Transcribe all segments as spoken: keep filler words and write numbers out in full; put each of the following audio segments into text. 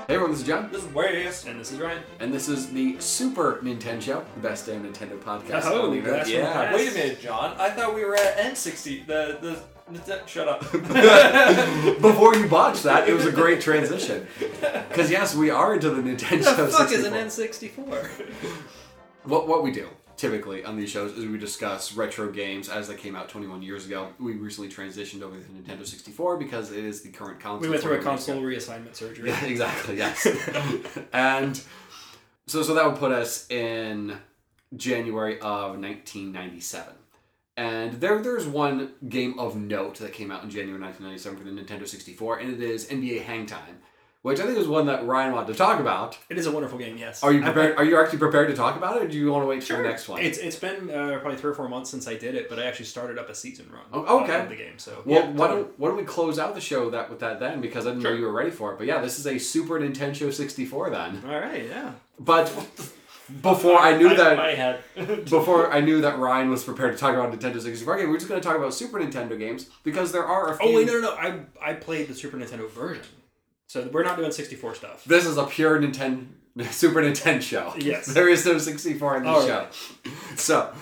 Hey everyone, this is John. This is Wes. And this is Ryan. And this is the Super Nintendo Show, the best damn Nintendo podcast. Oh, on the internet. that's yeah. fantastic. Wait a minute, John. I thought we were at N sixty. The the, the shut up. Before you botched that, it was a great transition. Because yes, we are into the Nintendo What the fuck sixty-four. is an N sixty-four? What what we do typically on these shows is we discuss retro games as they came out twenty-one years ago. We recently transitioned over to the Nintendo sixty-four because it is the current console. We went through a for console America. reassignment surgery. Yeah, exactly. Yes. And so so that would put us in January of nineteen ninety-seven. And there there's one game of note that came out in January nineteen ninety-seven for the Nintendo sixty-four, and it is N B A Hang Time, which I think is one that Ryan wanted to talk about. It is a wonderful game, yes. Are you prepared? Are you actually prepared to talk about it, or do you want to wait Sure. till the next one? It's it's been uh, probably three or four months since I did it, but I actually started up a season run. Oh, okay. Of the game, so Well, yeah, why totally. don't why don't we close out the show that with that then? Because I didn't Sure. know you were ready for it. But yeah, this is a Super Nintendo sixty-four then. All right, yeah. But before I knew that. My head. Before I knew that Ryan was prepared to talk about Nintendo sixty-four game, we're just going to talk about Super Nintendo games because there are a few. Oh wait, no, no, no. I I played the Super Nintendo version, so we're not doing sixty-four stuff. This is a pure Nintendo Super Nintendo show. Yes. There is no sixty-four in this All show. right. So,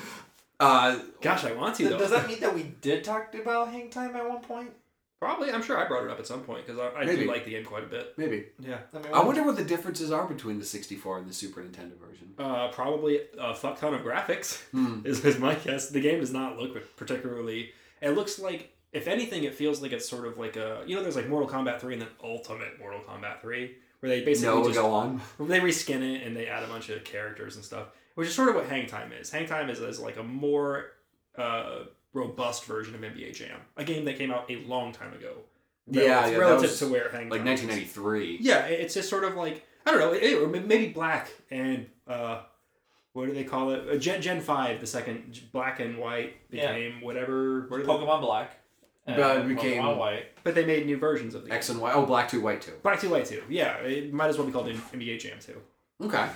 uh, Gosh, I want to though. Does that mean that we did talk about Hang Time at one point? Probably, I'm sure I brought it up at some point because I, I Maybe. do like the game quite a bit. maybe. Yeah. I, mean, I wonder what the differences are between the sixty-four and the Super Nintendo version. Uh, probably a fuck ton of graphics Hmm. is, is my guess. The game does not look particularly. It looks like, if anything, it feels like it's sort of like a, you know, there's like Mortal Kombat three and then Ultimate Mortal Kombat three, where they basically No, just go on. they reskin it and they add a bunch of characters and stuff, which is sort of what Hang Time is. Hang Time is, is like a more uh, robust version of N B A Jam, a game that came out a long time ago. Yeah, relative, yeah, that relative was to where Hang Like Time nineteen is. ninety-three. Yeah, it's just sort of like, I don't know, it, or maybe Black and uh, what do they call it? Uh, Gen Gen five, the second Black and White became whatever. What are they- Pokemon Black. And Uh, it became- Pokemon White. But they made new versions of the X game. and Y. Oh, Black two, White two. Black two, White two. Yeah, it might as well be called N B A Jam two. Okay.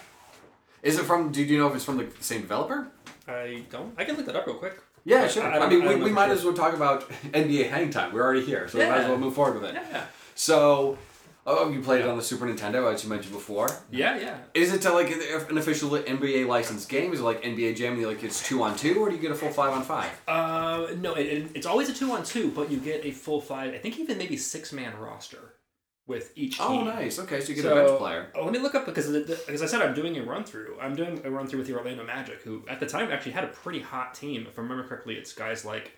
Is it from? Do you know if it's from the same developer? I don't. I can look that up real quick. Yeah, I- sure. I I, don't- mean, I we, don't we know might for as well talk about N B A Hang Time. We're already here, so we might as Yeah. well move forward with it. Yeah. So, oh, you played it on the Super Nintendo, as you mentioned before. Yeah, yeah. Is it to like an official N B A licensed game? Is it like N B A Jam? You like it's two on two, or do you get a full five on five? Uh, no, it, it, it's always a two on two, but you get a full five. I think even maybe six man roster with each team. Oh, nice. Okay, so you get So, a bench player. oh, let me look up because the, the, as I said, I'm doing a run through. I'm doing a run through with the Orlando Magic, who at the time actually had a pretty hot team. If I remember correctly, it's guys like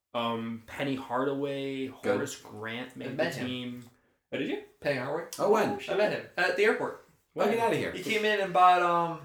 um, Penny Hardaway, Good. Horace Grant made I the met him. team. Oh, did you? Penny Hardaway. Oh, when? I met him at the airport. Well, get out of here. He came in and bought um.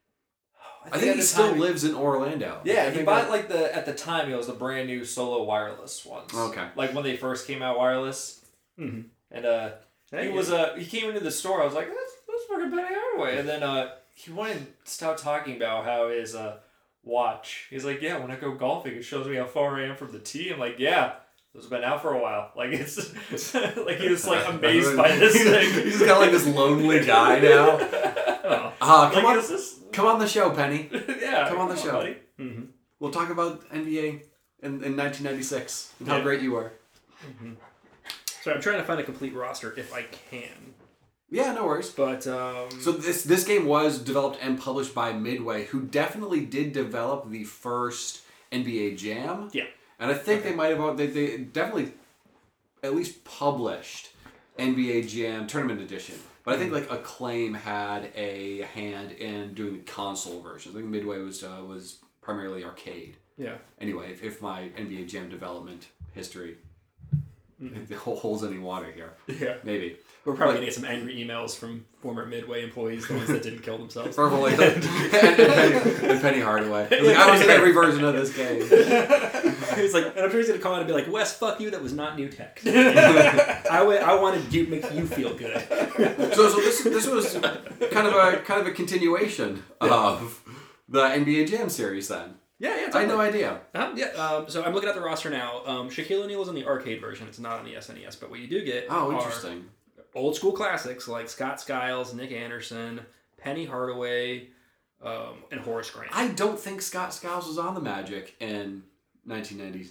I think at he the still time- lives in Orlando. Yeah, I he think bought that- like the at the time it was the brand new solo wireless ones. Okay. Like when they first came out wireless, Mm-hmm. and uh, Hey, he was uh he came into the store. I was like, that's that's fucking Penny Hardaway. And then uh he went and started talking about how his uh watch. He's like, yeah, when I go golfing, it shows me how far I am from the tee. I'm like, yeah. It's been out for a while. Like it's like he was like amazed by this thing. He's kind of like this lonely guy now. Oh. Uh, come Like, on, is this? come on the show, Penny. Yeah, Come on the show. buddy. Mm-hmm. We'll talk about N B A in, in nineteen ninety-six and how Yeah. great you were. Mm-hmm. So I'm trying to find a complete roster if I can, Yeah, no worries. but um, So this this game was developed and published by Midway, who definitely did develop the first N B A Jam. Yeah. And I think Okay. they might have they, they definitely at least published N B A Jam Tournament Edition. But I think like Acclaim had a hand in doing the console version. I think Midway was uh, was primarily arcade. yeah. Anyway, if, if my N B A Jam development history Mhm. if it holds any water here, Yeah. maybe. We're probably But- gonna get some angry emails from former Midway employees, the ones that didn't kill themselves. Probably. and, and, Penny, and Penny Hardaway. I was, like, I was in every version of this game. He's like, and I'm sure he's gonna call in and be like, "Wes, fuck you. That was not new tech. I, w- I wanted to make you feel good." So, so this this was kind of a kind of a continuation of the N B A Jam series. Then Yeah, yeah. I had Totally. no idea. Um, yeah. Um, so I'm looking at the roster now. Um, Shaquille O'Neal is on the arcade version. It's not on the S N E S. But what you do get Oh, are interesting. old school classics like Scott Skiles, Nick Anderson, Penny Hardaway, um, and Horace Grant. I don't think Scott Skiles was on the Magic in nineteen ninety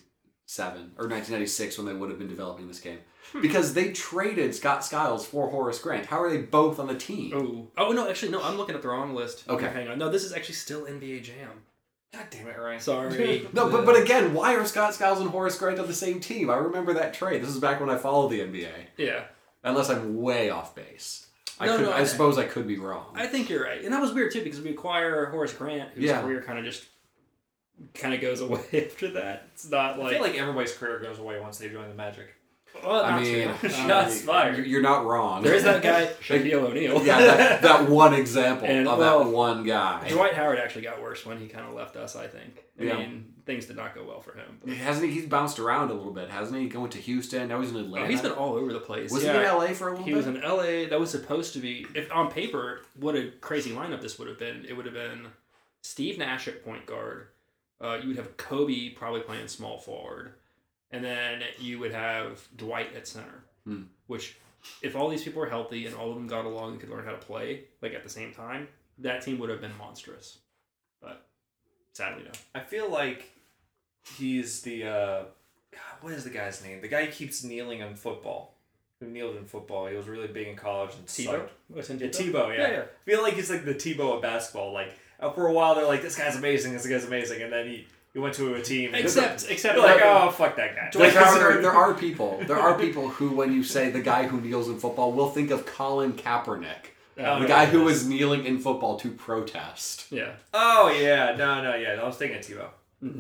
ninety-seven or nineteen ninety-six when they would have been developing this game. Because they traded Scott Skiles for Horace Grant. How are they both on the team? Oh, oh no, actually, no, I'm looking at the wrong list. Okay. Hang on. No, this is actually still N B A Jam. God damn it, Ryan. Sorry. No, but but again, why are Scott Skiles and Horace Grant on the same team? I remember that trade. This is back when I followed the N B A. Yeah. Unless I'm way off base. I No, could, no, I, I- suppose I could be wrong. I think you're right. And that was weird, too, because we acquire Horace Grant, whose Yeah. career kind of just kind of goes away after that. It's not I like... feel like everybody's career goes away once they join the Magic. well, I not mean, true. Shots Um, fired. you're not wrong. there is that guy, Shaquille O'Neal. yeah, that, that one example And, of well, that one guy. Dwight Howard actually got worse when he kind of left us, I think. I Yeah. mean, things did not go well for him. But, Hasn't he? He's bounced around a little bit, hasn't he? Going to Houston, now he's in Atlanta. oh, he's been all over the place. Was yeah. he in L A for a little He bit? was in L A. That was supposed to be, if on paper, what a crazy lineup this would have been. It would have been Steve Nash at point guard. Uh, you would have Kobe probably playing small forward. And then you would have Dwight at center. Hmm. Which, if all these people were healthy and all of them got along and could learn how to play, like at the same time, that team would have been monstrous. But sadly, no. I feel like he's the, uh, God, what is the guy's name? The guy who keeps kneeling in football. Who kneeled in football. He was really big in college and Tebow? sucked. Was it Yeah, Tebow, yeah. Yeah, yeah. I feel like he's like the Tebow of basketball. Like, uh, for a while, they're like, this guy's amazing, this guy's amazing. And then he, he went to a team. And Except, except you're like, for- oh, fuck that guy. Like, there, are, there are people. There are people who, when you say the guy who kneels in football, will think of Colin Kaepernick, Oh, the yeah. guy who was kneeling in football to protest. Yeah. Oh, yeah. No, no, yeah. I was thinking of Tebow. Mm-hmm.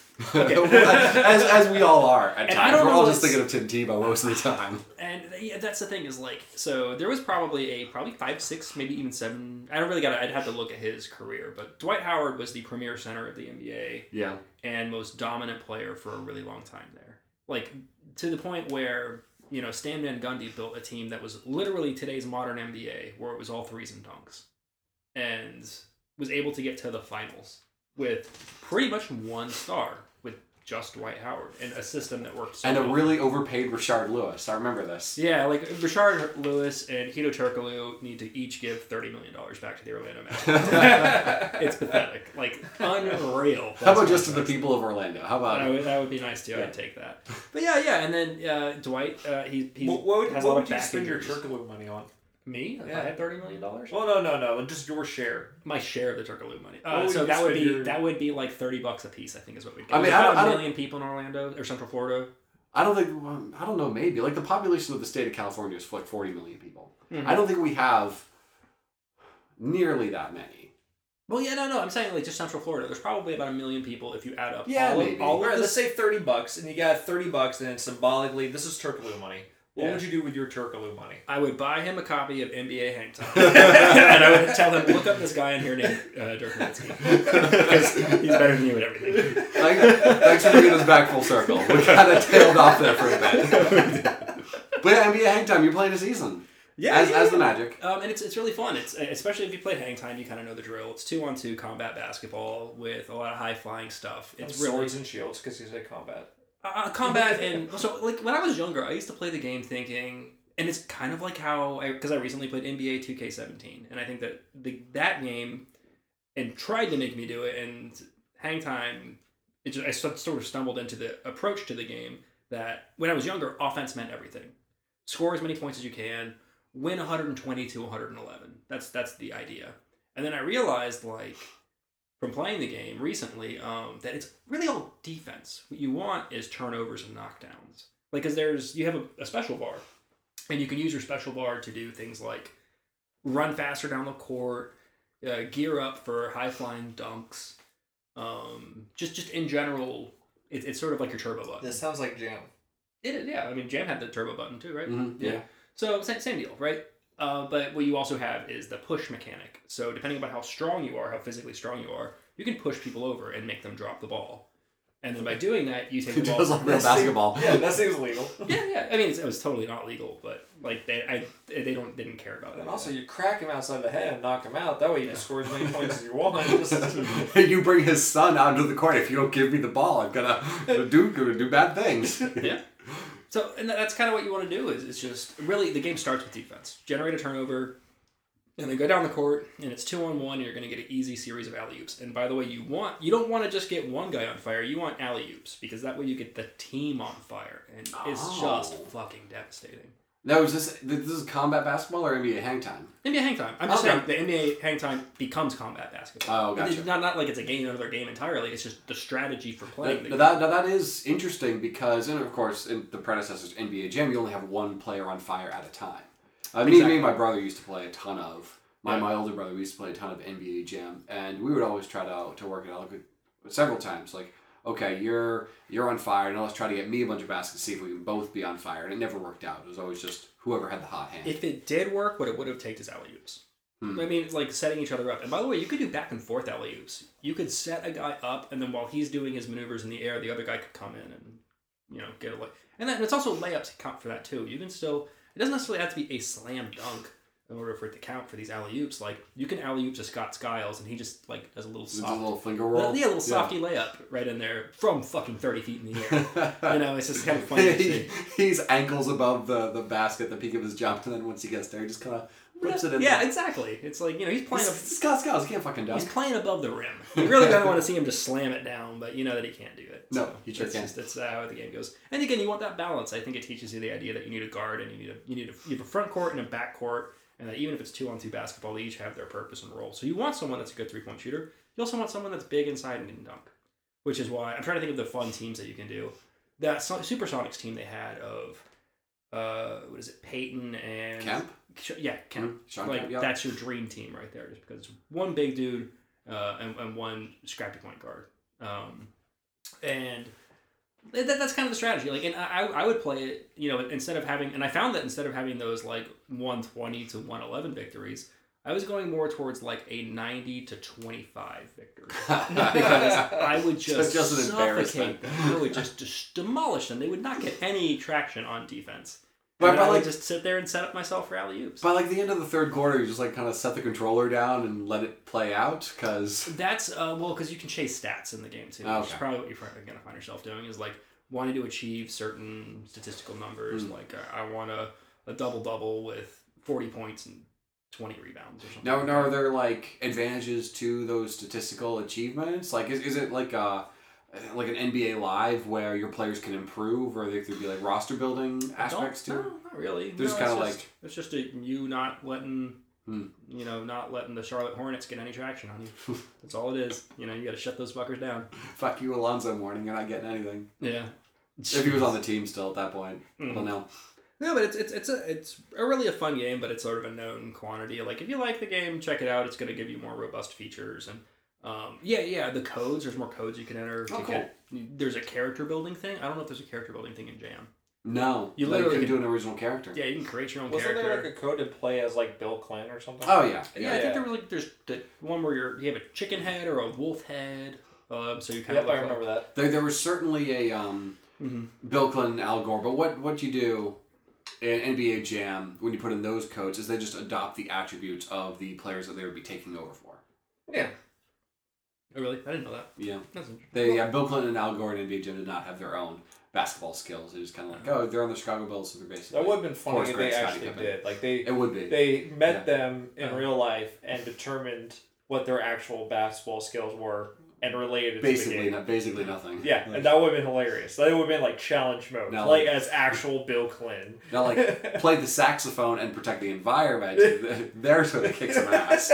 as, as we all are at And I times. don't We're know all just what's- thinking of Tim Tebow most of the time. And yeah, that's the thing is like, so there was probably a probably five, six, maybe even seven. I don't really got. I'd have to look at his career, but Dwight Howard was the premier center of the N B A Yeah. and most dominant player for a really long time there. Like to the point where you know Stan Van Gundy built a team that was literally today's modern N B A, where it was all threes and dunks, and was able to get to the finals with pretty much one star with just Dwight Howard and a system that worked so And a well. really overpaid Rashard Lewis. I remember this. Yeah, like Rashard Lewis and Hito Turkoglu need to each give thirty million dollars back to the Orlando Magic. It's pathetic. Like, unreal. How about just to the people of Orlando? How about That would, that would be nice too. Yeah. I'd take that. But yeah, yeah. And then uh, Dwight, uh, he, he What, what would, has what a lot would of you back spend your injuries. Turkoglu money on? Me? If Yeah. I had thirty million dollars? Well, no, no, no. Just your share. My share of the Turkoglu money. What Uh, would so you that would spend be your- that would be like thirty bucks a piece. I think is what we'd get. I mean, There's I don't- about I a don't- million people in Orlando or Central Florida. I don't think, well, I don't know, maybe. Like, the population of the state of California is like forty million people. Mhm. I don't think we have nearly that many. Well, yeah, no, no. I'm saying like just Central Florida. There's probably about a million people if you add up Yeah, all maybe. of all All right, of let's this. say thirty bucks, and you got thirty bucks, and then symbolically, this is Turkoglu money. What Yeah. would you do with your Turkoglu money? I would buy him a copy of N B A Hang Time, and I would tell him look up this guy in here named uh, Dirk Nowitzki because he's better than you at everything. Like, thanks for bringing us back full circle. We kind of tailed off there for a bit. But yeah, N B A Hang Time, you're playing a season. Yeah, as, yeah, as the yeah. Magic. Um, and it's it's really fun. It's especially if you play Hang Time, you kind of know the drill. It's two on two combat basketball with a lot of high flying stuff. It's It's really swords and shields, because you said combat. uh, combat and so like when I was younger, I used to play the game thinking, and it's kind of like how I because I recently played N B A two K seventeen, and I think that the that game and tried to make me do it, and Hang Time, it just, I sort sort of stumbled into the approach to the game that when I was younger, offense meant everything. Score as many points as you can, win one twenty to one eleven. That's that's the idea. And then I realized, like, from playing the game recently, um, that it's really all defense. What you want is turnovers and knockdowns. Like, because there's you have a, a special bar, and you can use your special bar to do things like run faster down the court, uh, gear up for high flying dunks. Um, just just in general, it, it's sort of like your turbo button. This sounds like Jam. It is, yeah. I mean, Jam had the turbo button too, right? Mm-hmm. Yeah. So same, same deal, right? Uh, but what you also have is the push mechanic. So depending on how strong you are, how physically strong you are, you can push people over and make them drop the ball. And then by doing that, you take the ball. Just like real That seems- basketball. Yeah, that seems legal. yeah, yeah. I mean, it's, it was totally not legal, but like they, I, they don't didn't care about it. And also, you crack him outside the head and knock him out. That way, you Yeah. can score as many points as you want. Just- You bring his son out into the court. If you don't give me the ball, I'm gonna, gonna do gonna do bad things. Yeah. So, and that's kind of what you want to do is it's just really the game starts with defense. Generate a turnover, And they go down the court, and it's two on one, and you're going to get an easy series of alley-oops. And by the way, you want you don't want to just get one guy on fire, you want alley-oops, because that way you get the team on fire. And it's Oh. just fucking devastating. Now, is this this is combat basketball or N B A hang time? N B A hang time. I'm just Okay. saying the N B A hang time becomes combat basketball. Oh, gotcha. It's not, not like it's a game, another game entirely. It's just the strategy for playing the Now, game. that, now that is interesting because, and of course, in the predecessors to N B A Jam, you only have one player on fire at a time. Uh, me, Exactly. me and my brother used to play a ton of. My, Yeah. my older brother, we used to play a ton of N B A Jam, and we would always try to to work it out like, several times. Like, okay, you're you're on fire, now let's try to get me a bunch of baskets, see if we can both be on fire. And it never worked out. It was always just whoever had the hot hand. If it did work, what it would have taken is alley-oops. Hmm. I mean, it's like setting each other up. And by the way, you could do back and forth alley-oops. You could set a guy up, and then while he's doing his maneuvers in the air, the other guy could come in and, you know, get away. And then it's also layups count for that too. You can still, it doesn't necessarily have to be a slam dunk in order for it to count for these alley-oops. Like, you can alley-oop to Scott Skiles, and he just, like, does a little Just a soft, little finger roll. yeah, a little softy layup right in there from fucking thirty feet in the air. You know, it's just kind of funny to he, see. he's ankles above the, the basket, the peak of his jump, and then once he gets there, he just kind of whips it in. Yeah, there. exactly. It's like, you know, he's playing... It's- it's Scott Skiles, he can't fucking dunk. He's playing above the rim. You really don't want to see him just slam it down, but you know that he can't do it. No, so he sure it's can't. Just, that's uh, how the game goes. And again, you want that balance. I think it teaches you the idea that you need a guard and you need a you need a you have a front court and a back court, and that even if it's two on two basketball, they each have their purpose and role. So you want someone that's a good three point shooter. You also want someone that's big inside and can dunk, which is why I'm trying to think of the fun teams that you can do. That so- Supersonics team they had of uh, what is it, Peyton and Kemp? Yeah, Kemp. Mhm. Sean like Kemp, yeah. that's your dream team right there, just because it's one big dude uh, and, and one scrappy point guard, um, and that, that's kind of the strategy. Like, and I I would play it, you know, instead of having, and I found that instead of having those like one twenty to one eleven victories, I was going more towards like a ninety to twenty-five victory because I would just, So just an embarrassment. suffocate them. I would just, just demolish them. They would not get any traction on defense. But And by I would like, just sit there and set up myself for alley oops. by like the end of the third quarter, you just like kind of set the controller down and let it play out, because That's uh, well, because you can chase stats in the game too. Which is Okay. probably what you're going to find yourself doing is like wanting to achieve certain statistical numbers. Mm. Like uh, I want a, a double double with forty points and twenty rebounds or something. now, like now are that. there like advantages to those statistical achievements? Like, is, is it like a like an N B A Live where your players can improve, or there could be like roster building aspects Don't- to it? No, not really. There's no, kinda it's like- just- it's just a, you not letting. Hmm. You know, not letting the Charlotte Hornets get any traction on you. That's all it is. You know, you got to shut those fuckers down. Fuck you, Alonzo Mourning. You're not getting anything. Yeah. If he was on the team still at that point, Mhm. well, no. No, but it's it's it's a it's a really a fun game, but it's sort of a known quantity. Like if you like the game, check it out. It's going to give you more robust features and um, yeah, yeah. The codes, there's more codes you can enter. Oh, You cool. can- there's a character building thing. I don't know if there's a character building thing in Jam. No, You you literally literally can- do an original character. Yeah, you can create your own Wasn't character. there like a code to play as like Bill Clinton or something? Oh yeah, yeah, I think there was like there's the one where you're you have a chicken head or a wolf head. Um, so you kind Yep, of I look remember that. there there was certainly a um, Like, Mhm. Bill Clinton, Al Gore, but what what you do in N B A Jam when you put in those codes is they just adopt the attributes of the players that they would be taking over for. Yeah. Oh really? I didn't know that. Yeah, That's interesting. they yeah Bill Clinton and Al Gore in N B A Jam did not have their own basketball skills. It was kind of like, oh, they're on the Chicago Bulls, so they're basically. That would have been funny Horace if Grant, they Scottie actually Pippen. did. Like they It would be. they met Yeah. them in Uh-huh. real life and determined what their actual basketball skills were and related basically, to the game. no, basically nothing. Yeah, Like, and that would have been hilarious. That would have been like challenge mode, No, like like- as actual Bill Clinton. now, like, play the saxophone and protect the environment. There's where they kick some ass.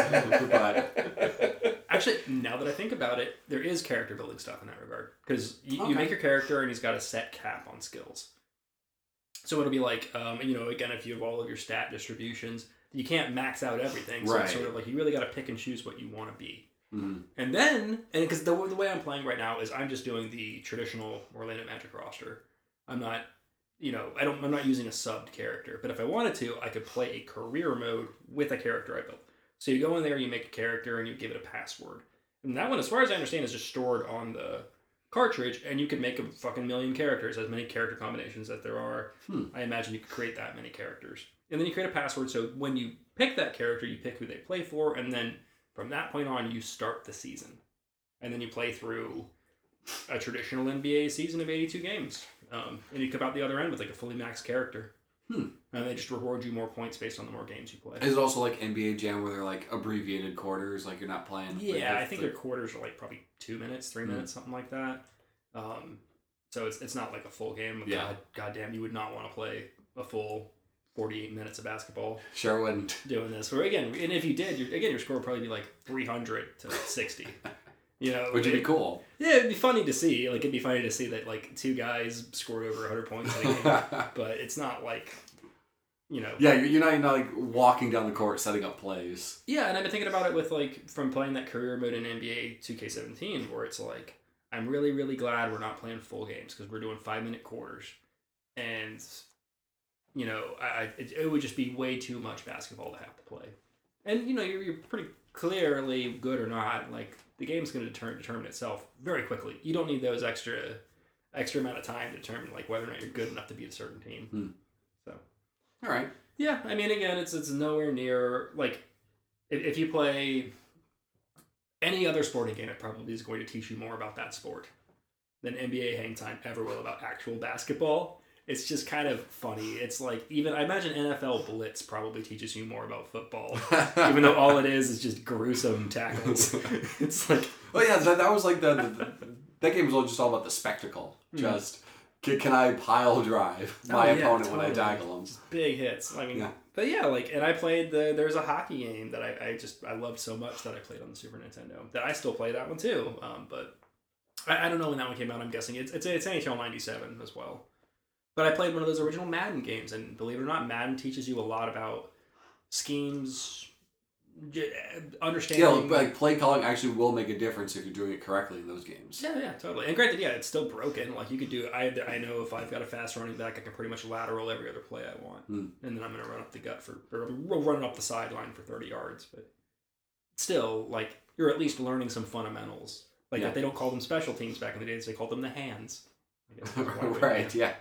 But Actually, now that I think about it, there is character building stuff in that regard. Because you, Okay. you make your character and he's got a set cap on skills. So it'll be like, um, you know, again, if you have all of your stat distributions, you can't max out everything. So Right. it's sort of like you really got to pick and choose what you want to be. mm, And then, and because the, the way I'm playing right now is I'm just doing the traditional Orlando Magic roster. I'm not, you know, I don't, I'm not using a subbed character. But if I wanted to, I could play a career mode with a character I built. So you go in there, you make a character, and you give it a password. And that one, as far as I understand, is just stored on the cartridge, and you can make a fucking million characters, as many character combinations that there are. Hmm. I imagine you could create that many characters. And then you create a password, so when you pick that character, you pick who they play for, and then from that point on, you start the season. And then you play through a traditional N B A season of eighty-two games. Um, and you come out the other end with like a fully maxed character. Hmm. And they just reward you more points based on the more games you play. Is it also like N B A Jam where they're like abbreviated quarters, like you're not playing? Yeah, like, I think their quarters are like probably two minutes, three Mm. minutes, something like that. Um, so it's it's not like a full game. Yeah. God, goddamn, you would not want to play a full forty-eight minutes of basketball Sure wouldn't. doing this. Or again, and if you did, your, again, your score would probably be like three hundred to sixty. You know, Which would it- be cool. Yeah, it'd be funny to see. Like, it'd be funny to see that like two guys scored over one hundred points in a game, but it's not like, you know. Yeah, you're you're not, you're not like walking down the court setting up plays. Yeah, and I've been thinking about it with like from playing that career mode in N B A two K seventeen, where it's like I'm really really glad we're not playing full games because we're doing five minute quarters, and you know I, I it, it would just be way too much basketball to have to play, and you know you're you're pretty clearly good or not, like the game's going to determine determine itself very quickly. You don't need those extra extra amount of time to determine like whether or not you're good enough to beat a certain team. Hmm. So. All right. Yeah, I mean, again, it's it's nowhere near like if, if you play any other sporting game, it probably is going to teach you more about that sport than N B A Hang Time ever will about actual basketball. It's just kind of funny. It's like even I imagine N F L Blitz probably teaches you more about football, even though all it is is just gruesome tackles. It's like Oh yeah, that, that was like the, the that game was all just all about the spectacle. Mm. Just can, can I pile drive my Oh, yeah, opponent when I totally. tackle him? big hits. I mean, Yeah. but yeah, like, and I played the. There's a hockey game that I, I just I loved so much that I played on the Super Nintendo. That I still play that one too. Um, but I, I don't know when that one came out. I'm guessing it's it's it's N H L ninety-seven as well. But I played one of those original Madden games, and believe it or not, Madden teaches you a lot about schemes, j- understanding. Yeah, like play calling actually will make a difference if you're doing it correctly in those games. Yeah, yeah, totally. And granted, yeah, it's still broken. Like you could do. I I know if I've got a fast running back, I can pretty much lateral every other play I want, Hmm. and then I'm gonna run up the gut for or run up the sideline for thirty yards. But still, like you're at least learning some fundamentals. Like Yeah. they don't call them special teams back in the days; they called them the hands. I guess that's one way to- Right. Yeah.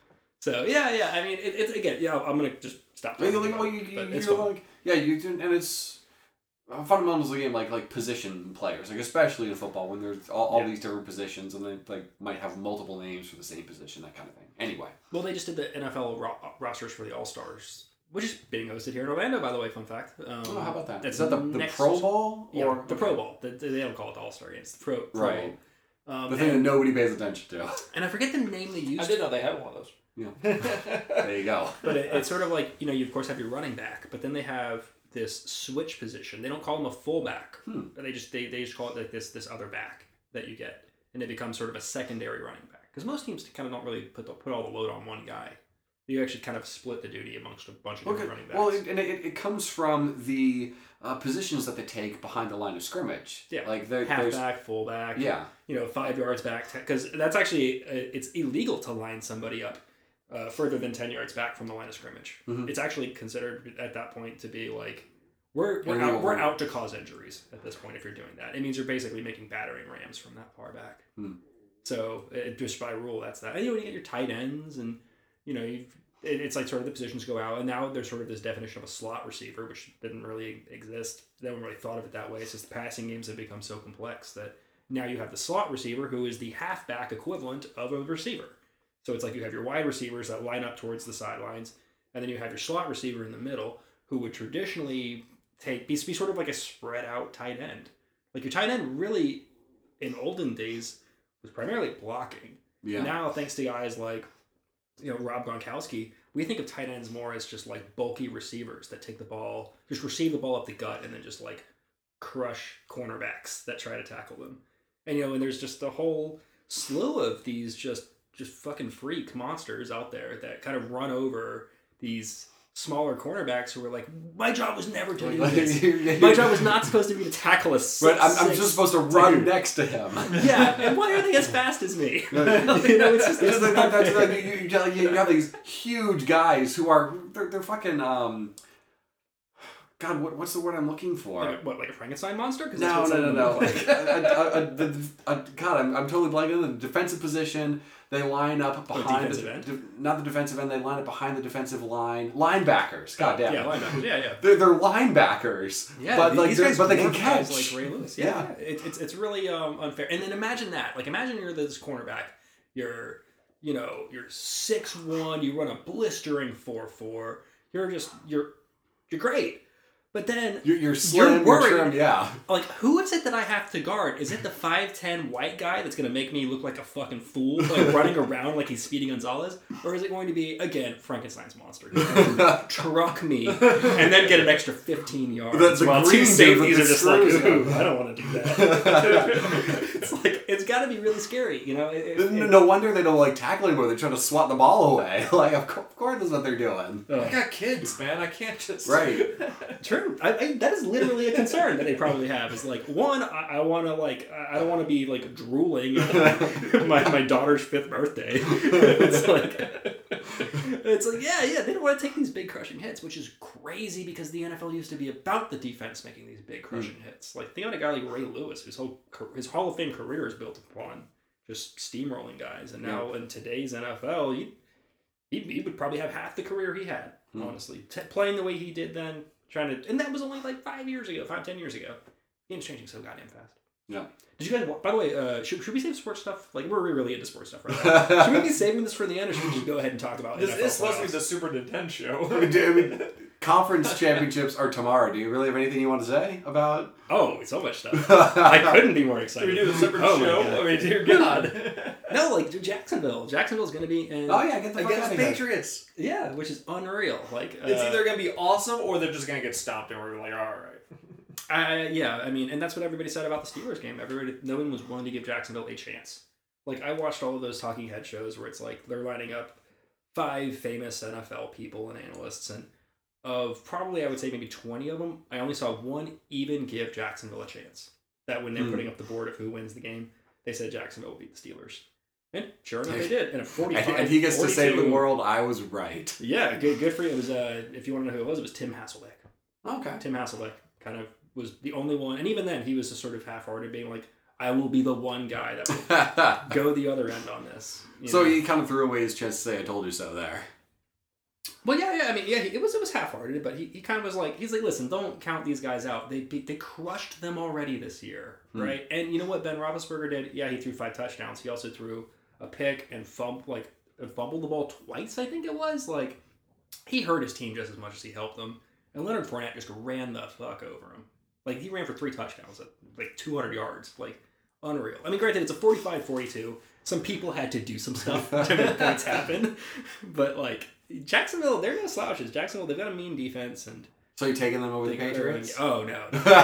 So yeah, yeah. I mean, it, it's again. Yeah, I'm gonna just stop. Like, talking like, about well, it, you, but you, it's you're fun. like yeah, you do, and it's uh, fundamentals of the game, like like position players, like especially in football when there's all, all Yeah. these different positions and they like might have multiple names for the same position, that kind of thing. Anyway. Well, they just did the N F L ro- rosters for the All Stars, which is being hosted here in Orlando, by the way. Fun fact. Um, Oh, how about that? that's Is that the, the next- Pro Bowl Yeah, or the Pro Bowl. The, they don't call it the All Star game. It's the Pro, Pro Right. Bowl. Um, the thing that and, nobody pays attention to? and I forget the name they I used, didn't know they had one of those. Yeah. There you go. but it, it's sort of like you know you of course have your running back, but then they have this switch position. They don't call him a fullback. Hmm. But they just they, they just call it like this this other back that you get, and it becomes sort of a secondary running back because most teams kind of don't really put the, put all the load on one guy. You actually kind of split the duty amongst a bunch of Okay. different running backs. Well, it, and it, it comes from the uh, positions that they take behind the line of scrimmage. Yeah. Like there, there's halfback, fullback. yeah. You know, five yards back, because that's actually uh, it's illegal to line somebody up uh, further than ten yards back from the line of scrimmage. Mhm. It's actually considered at that point to be like we're we're Illegal. out, we're out to cause injuries at this point if you're doing that. It means you're basically making battering rams from that far back. Hmm. So it, just by rule, that's that. And you know, you get your tight ends, and you know, you've, it, it's like sort of the positions go out, and now there's sort of this definition of a slot receiver, which didn't really exist. No one really thought of it that way. It's just the passing games have become so complex that now you have the slot receiver, who is the halfback equivalent of a receiver. So it's like you have your wide receivers that line up towards the sidelines, and then you have your slot receiver in the middle, who would traditionally take be, be sort of like a spread out tight end. Like your tight end really, in olden days, was primarily blocking. Yeah. Now, thanks to guys like, you know, Rob Gronkowski, we think of tight ends more as just like bulky receivers that take the ball, just receive the ball up the gut, and then just like crush cornerbacks that try to tackle them. And you know, and there's just a whole slew of these just just fucking freak monsters out there that kind of run over these smaller cornerbacks who are like, my job was never to do this. My job was not supposed to be to tackle a six, But I'm, I'm six just supposed to run dude. next to him. Yeah, and why are they as fast as me? No, you know, it's just It's it's like- not that's fair. like you, you, you you have these huge guys who are they're, they're fucking um. God, what, what's the word I'm looking for? Like a, what, like a Frankenstein monster? 'Cause No, that's no, what no, some no. of them Like, look like. a, a, a, the- a, God, I'm, I'm totally blanking on the defensive position. They line up behind defensive the, end? de- not the defensive end. They line up behind the defensive line. Linebackers. God damn. Yeah, linebackers. Yeah, yeah. They're, they're linebackers. Yeah, but th- like, these they're- guys but they can work guys catch. like Ray Lewis. Yeah, Yeah. It, it's it's really um, unfair. And then imagine that. Like, imagine you're this cornerback. You're you know, you're six one, you run a blistering four four. You're just you're you're great. But then You're, you're slim, you're worried. you're trim, yeah. Like, who is it that I have to guard? Is it the five ten white guy that's going to make me look like a fucking fool, like running around like he's Speedy Gonzalez? Or is it going to be, again, Frankenstein's monster? Truck me and then get an extra fifteen yards. That's the while green two dude safeties with are the just like, screws. ooh, I don't want to do that. It's like, it's got to be really scary, you know? It, it, No wonder they don't like tackling where they're trying to swat the ball away. Like, of co- of course that's what they're doing. uh, I got kids, man. I can't just. Right. True. I, I, that is literally a concern that they probably have. Is like, one, I, I want to like, I I don't want to be like drooling my my daughter's fifth birthday. It's like, it's like, yeah, yeah. They don't want to take these big crushing hits, which is crazy because the N F L used to be about the defense making these big crushing mm. hits. Like, think about a guy like Ray Lewis, whose whole his Hall of Fame career is built upon just steamrolling guys, and now yeah. in today's N F L, he, he he would probably have half the career he had. Mm. Honestly, T- playing the way he did then. Trying to, and that was only like five years ago, five, ten years ago. Game's changing so goddamn fast. Yeah. Did you guys, by the way, uh, should, should we save sports stuff? Like, we're really into sports stuff right now. Should we be saving this for the end, or should we just go ahead and talk about this? N F L This must be playoffs? the Super Nintendo show. I mean, conference championships are tomorrow. Do you really have anything you want to say about? Oh, so much stuff. I couldn't be more excited. Should we do a separate oh show? I mean, dear God. No, like Jacksonville. Jacksonville's going to be in. Oh yeah, get the fuck against out of here. Patriots. Yeah, which is unreal. Like uh, it's either going to be awesome or they're just going to get stomped, and we're like, all right. I, yeah, I mean, and that's what everybody said about the Steelers game. Everybody, no one was willing to give Jacksonville a chance. Like, I watched all of those talking head shows where it's like they're lining up five famous N F L people and analysts, and of probably I would say maybe twenty of them, I only saw one even give Jacksonville a chance. That when they're mm. putting up the board of who wins the game, they said Jacksonville will beat the Steelers. And sure enough, they did. In a forty-five, and, and he gets forty-two, to save the world. I was right. Yeah, good, good for you. It was, uh, if you want to know who it was, it was Tim Hasselbeck. Okay. Tim Hasselbeck kind of was the only one, and even then, he was just sort of half-hearted, being like, I will be the one guy that will go the other end on this. You so know? he kind of threw away his chance to say, I told you so there. Well, yeah, yeah, I mean, yeah, it was it was half-hearted, but he, he kind of was like, he's like, listen, don't count these guys out. They they crushed them already this year, hmm. right? And you know what Ben Roethlisberger did? Yeah, he threw five touchdowns. He also threw a pick and fumbled, like, and fumbled the ball twice, I think it was. Like, he hurt his team just as much as he helped them. And Leonard Fournette just ran the fuck over him. Like, he ran for three touchdowns at, like, two hundred yards. Like, unreal. I mean, granted, it's a forty-five forty-two. Some people had to do some stuff to make points happen. But, like, Jacksonville, they're no slouches. Jacksonville, they've got a mean defense. And so you're taking them over the Patriots? Oh, no.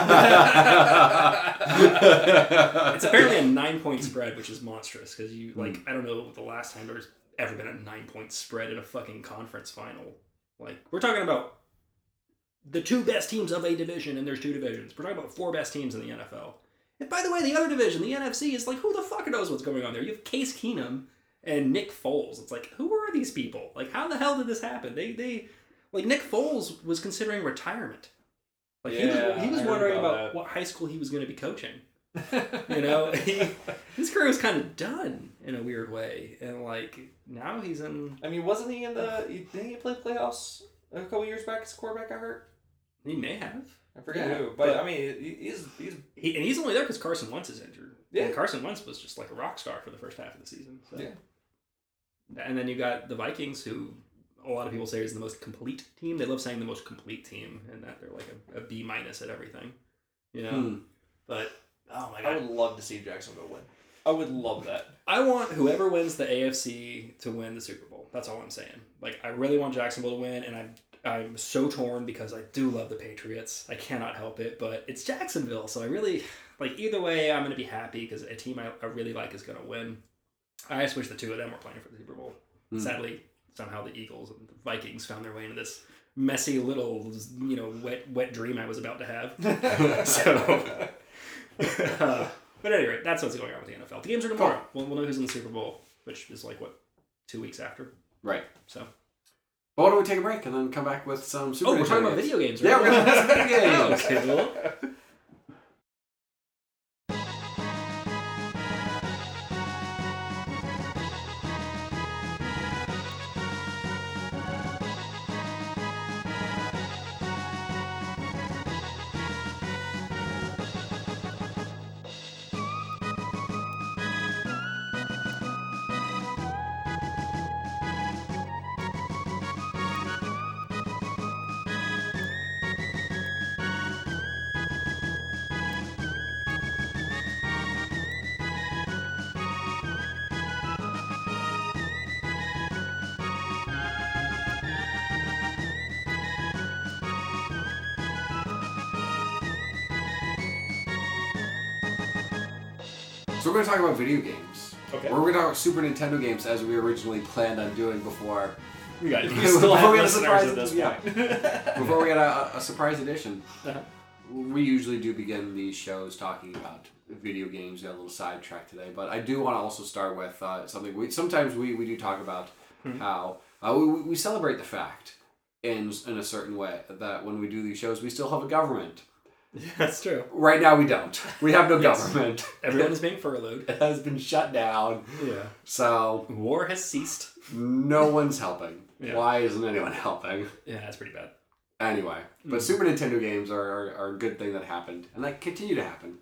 It's apparently a nine-point spread, which is monstrous. Because, you like, mm. I don't know the last time there's ever been a nine-point spread in a fucking conference final. Like, we're talking about the two best teams of a division, and there's two divisions. We're talking about four best teams in the N F L. And by the way, the other division, the N F C, is like, who the fuck knows what's going on there? You have Case Keenum and Nick Foles. It's like, who are these people? Like, how the hell did this happen? They, they, like, Nick Foles was considering retirement. Like, yeah, he was, he was wondering about, about what high school he was going to be coaching. You know, he, his career was kind of done in a weird way, and like now he's in. I mean, wasn't he in the? Didn't he play playoffs a couple years back? His quarterback got hurt. He may have. I forget yeah, who, but, but I mean, he's he's he, and he's only there because Carson Wentz is injured. Yeah, and Carson Wentz was just like a rock star for the first half of the season. So. Yeah, and then you got the Vikings, who a lot of people say is the most complete team. They love saying the most complete team, and that they're like a, a B minus at everything. You know, hmm. but oh my god, I would love to see Jacksonville win. I would love that. I want whoever wins the A F C to win the Super Bowl. That's all I'm saying. Like, I really want Jacksonville to win, and I'm I'm so torn because I do love the Patriots. I cannot help it, but it's Jacksonville, so I really like either way. I'm going to be happy because a team I, I really like is going to win. I just wish the two of them were playing for the Super Bowl. Mm. Sadly, somehow the Eagles and the Vikings found their way into this messy little, you know, wet wet dream I was about to have. so. uh, But anyway, that's what's going on with the N F L. The games are tomorrow. We'll, we'll know who's in the Super Bowl, which is like, what, two weeks after? Right. So. Well, why don't we take a break and then come back with some Super Oh, we're talking games. about video games, right? Yeah, we're going to have some video games. Oh, cool. So we're going to talk about video games. Okay. We're going to talk about Super Nintendo games as we originally planned on doing before. We got. You Before still we have had a listeners surprise- at this yeah. point. Before we get a, a surprise edition. Uh-huh. We usually do begin these shows talking about video games. We got a little sidetrack today, but I do want to also start with uh, something. We sometimes we, we do talk about Hmm. how uh, we, we celebrate the fact in in a certain way that when we do these shows, we still have a government. That's true. Right now, we don't. We have no Yes. government. Everyone is being furloughed. It has been shut down, Yeah. so War has ceased. no one's helping. Yeah. Why isn't anyone helping? Yeah, that's pretty bad. Anyway, but Mhm. Super Nintendo games are, are, are a good thing that happened, and that continue to happen.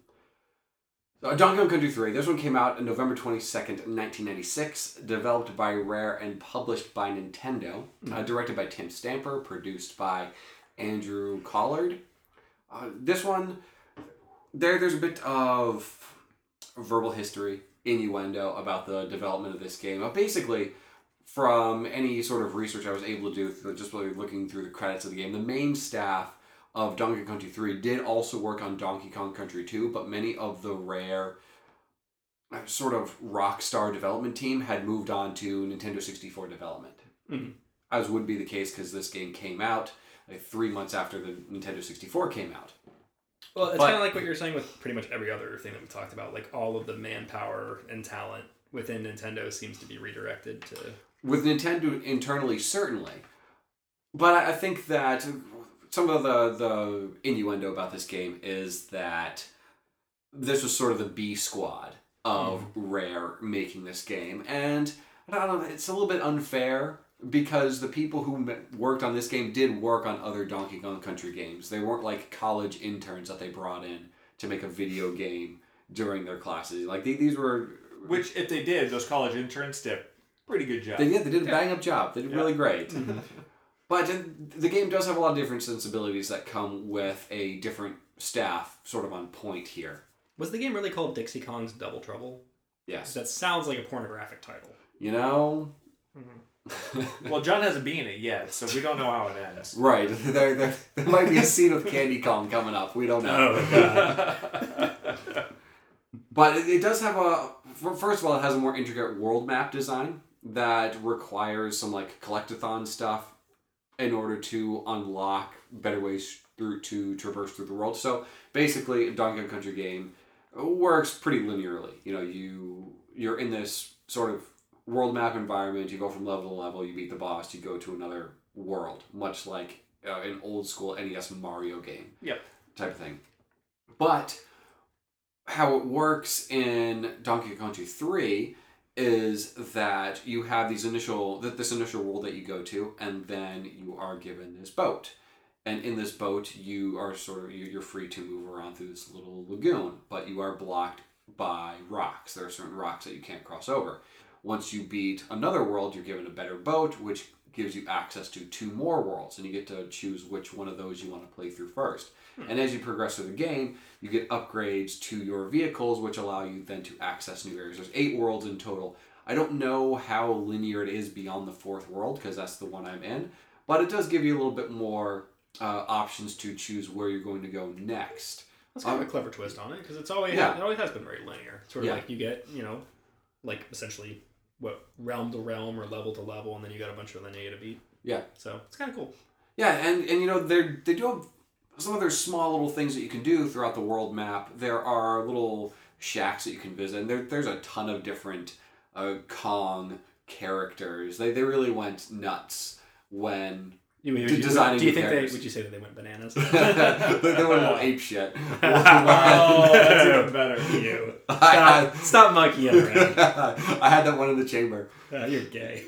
So, Donkey Kong Country three, this one came out on November twenty-second, nineteen ninety-six, developed by Rare and published by Nintendo, uh, directed by Tim Stamper, produced by Andrew Collard. Uh, this one, there there's a bit of verbal history, innuendo about the development of this game. Uh, basically, from any sort of research I was able to do, through, just really looking through the credits of the game, the main staff of Donkey Kong Country three did also work on Donkey Kong Country two, but many of the Rare uh, sort of Rockstar development team had moved on to Nintendo sixty-four development. Mhm. As would be the case because this game came out like three months after the Nintendo sixty-four came out. Well, it's But- kind of like what you're saying with pretty much every other thing that we talked about. Like all of the manpower and talent within Nintendo seems to be redirected to. With Nintendo internally, certainly. But I I think that some of the, the innuendo about this game is that this was sort of the B squad of Rare making this game. And I don't know, it's a little bit unfair because the people who m- worked on this game did work on other Donkey Kong Country games. They weren't like college interns that they brought in to make a video game during their classes. Like they, these were... Which, if they did, those college interns did a pretty good job. They did. They did a bang up job. They did Yeah. really great. But uh, the game does have a lot of different sensibilities that come with a different staff, sort of on point here. Was the game really called Dixie Kong's Double Trouble? Yes. That sounds like a pornographic title. You know. Well, John hasn't been in it yet, so we don't know how it ends. Right. There, there, there might be a scene with Candy Kong coming up. We don't know. Oh, God. But it, it does have a. First of all, it has a more intricate world map design that requires some like collectathon stuff in order to unlock better ways through to traverse through the world. So basically, a Donkey Kong Country game works pretty linearly. You know, you you're in this sort of world map environment. You go from level to level. You beat the boss. You go to another world, much like uh, an old school N E S Mario game. Yep. Type of thing. But how it works in Donkey Kong Country three is that you have these initial th- this initial world that you go to, and then you are given this boat, and in this boat you are sort of you- you're free to move around through this little lagoon, but you are blocked by rocks. There are certain rocks that you can't cross over. Once you beat another world, you're given a better boat, which gives you access to two more worlds, and you get to choose which one of those you want to play through first. And as you progress through the game, you get upgrades to your vehicles, which allow you then to access new areas. There's eight worlds in total. I don't know how linear it is beyond the fourth world, because that's the one I'm in, but it does give you a little bit more uh, options to choose where you're going to go next. That's kind Um, of a clever twist on it because it's always yeah. it always has been very linear. Sort of Yeah. like you get you know, like essentially what realm to realm or level to level, and then you got a bunch of linear to beat. Yeah. So it's kind of cool. Yeah, and, and you know, they they do have some other small little things that you can do throughout the world map. There are little shacks that you can visit, and there, there's a ton of different uh, Kong characters. They, they really went nuts when You, would D- you, designing do you the think they characters. would you say that they went bananas? they, they went all ape shit. Oh, that's even better. You I, stop, stop monkeying around. I, I had that one in the chamber. Uh, you're gay.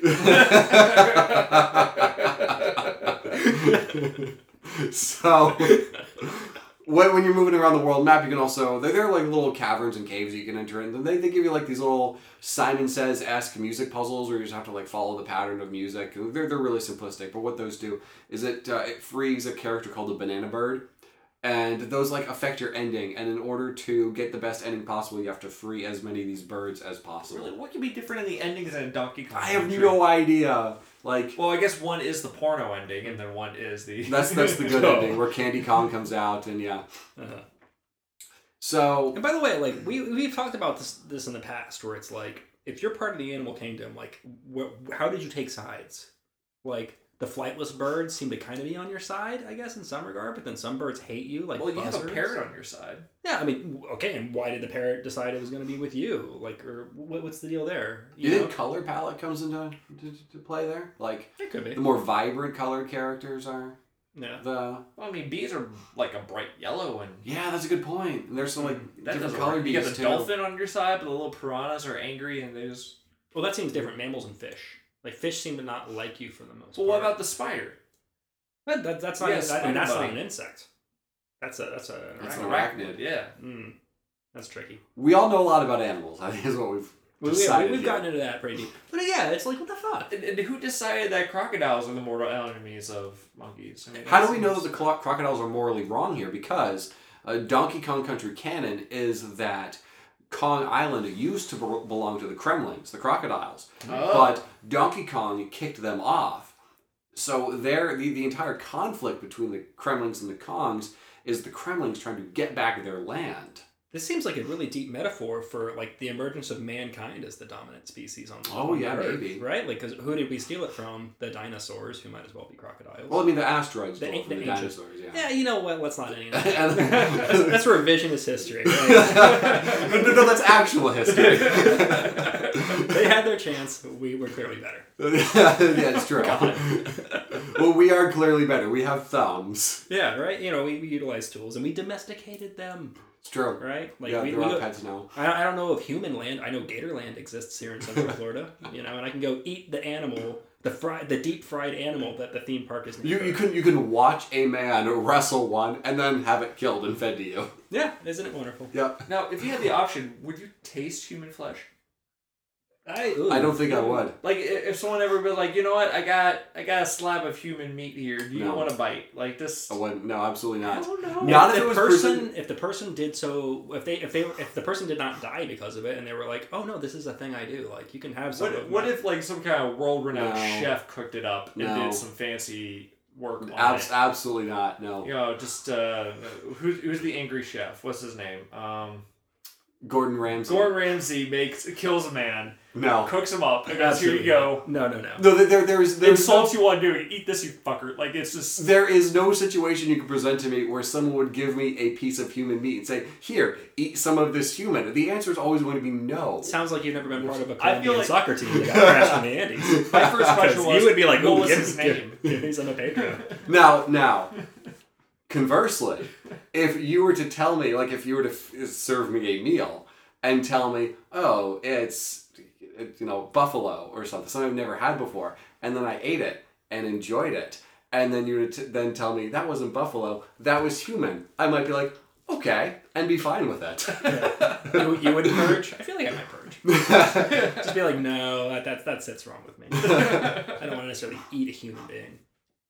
So when, when you're moving around the world map, you can also there, there are like little caverns and caves that you can enter in. And they, they give you like these little Simon Says-esque music puzzles where you just have to like follow the pattern of music. They're they're really simplistic, but what those do is it uh, it frees a character called the Banana Bird. And those like affect your ending, and in order to get the best ending possible, you have to free as many of these birds as possible. Really, what could be different in the endings than in Donkey Kong? I have Country? no idea. Like Well, I guess one is the porno ending, and then one is the. that's that's the good Oh. ending where Candy Kong comes out, and yeah. Uh-huh. So, And by the way, like we we've talked about this this in the past, where it's like if you're part of the animal kingdom, like wh- how did you take sides? Like the flightless birds seem to kind of be on your side, I guess, in some regard, but then some birds hate you, like Well, you have a buzzards. parrot on your side. Yeah, I mean, okay, and why did the parrot decide it was going to be with you? Like, or what, what's the deal there? you know? think color palette comes into to, to play there? Like, It could be. the more vibrant colored characters are Yeah. the... Well, I mean, bees are like a bright yellow, and Yeah, that's a good point. And there's some, like, that different doesn't color work. You bees, got the too. dolphin on your side, but the little piranhas are angry, and they just. Well, that seems different. Mammals and fish. Like, fish seem to not like you for the most Well, part. what about the spider? That, that, that's not, Yeah, that, and that's spider not bite. an insect. That's a, that's a, That's arachnid. an arachnid. Yeah. Mm, that's tricky. We all know a lot about animals, I think is what we've We, decided we, we've here. gotten into that pretty deep. But yeah, it's like, what the fuck? And, and who decided that crocodiles are the mortal enemies of monkeys? I mean, How that do we know seems- that the cro- crocodiles are morally wrong here? Because uh, Donkey Kong Country canon is that Kong Island used to be- belong to the Kremlings, the crocodiles, Oh. but Donkey Kong kicked them off. So there, the, the entire conflict between the Kremlings and the Kongs is the Kremlings trying to get back their land. This seems like a really deep metaphor for like the emergence of mankind as the dominant species on the Oh, on yeah, Earth, maybe. right? Like, because who did we steal it from? The dinosaurs, who might as well be crocodiles. Well, I mean, the asteroids The stole an- from the, the ancient- dinosaurs, yeah. yeah, you know what? Let's not any. And- that's, that's revisionist history. Right? no, no, no, that's actual history. They had their chance. But we were clearly better. Yeah, it's true. Well, we are clearly better. We have thumbs. Yeah, right. You know, we, we utilized tools and we domesticated them. It's true. Right? Like Yeah, we, they're we all go- pets now. I, I don't know of human land. I know Gatorland exists here in Central Florida. You know, and I can go eat the animal, the fried, the deep fried animal that the theme park is named You for. you can you can watch a man wrestle one and then have it killed and fed to you. Yeah, isn't it wonderful? Yep. Now, if you had the option, would you taste human flesh? I I don't think I would. Like, i- if someone ever been like, you know what, I got, I got a slab of human meat here. Do you No. want to bite? Like this? I wouldn't. No, absolutely not. Oh no. Not if if the it was person, present- if the person did so, if they, if they, if the person did not die because of it, and they were like, "Oh no, this is a thing I do." Like you can have some. What, of what my- if like some kind of world-renowned No. chef cooked it up and No. did some fancy work on Abs- it? absolutely not. No. You know, just uh, who's who's the angry chef? What's his name? Um, Gordon Ramsay. Gordon Ramsay makes kills a man, No. cooks him up, and goes, "Here you Absolutely go." No, no, no. No. There there there is there is Insults you want to do. Eat this, you fucker. Like it's just. There is no situation you can present to me where someone would give me a piece of human meat and say, "Here, eat some of this human." The answer is always going to be no. Sounds like you've never been part of a I feel Colombian like- soccer team that got crashed in the Andes. My first question 'Cause was, you would be like, what "Oh, was give, his give, name?" give me some of Pedro." Now, now, conversely, if you were to tell me, like, if you were to f- serve me a meal and tell me, "Oh, it's, it, you know, buffalo or something, something I've never had before," and then I ate it and enjoyed it, and then you would t- then tell me that wasn't buffalo, that was human, I might be like, okay, and be fine with it. you, you would purge? I feel like I might purge. Just be like, no, that that, that sits wrong with me. I don't want to necessarily eat a human being.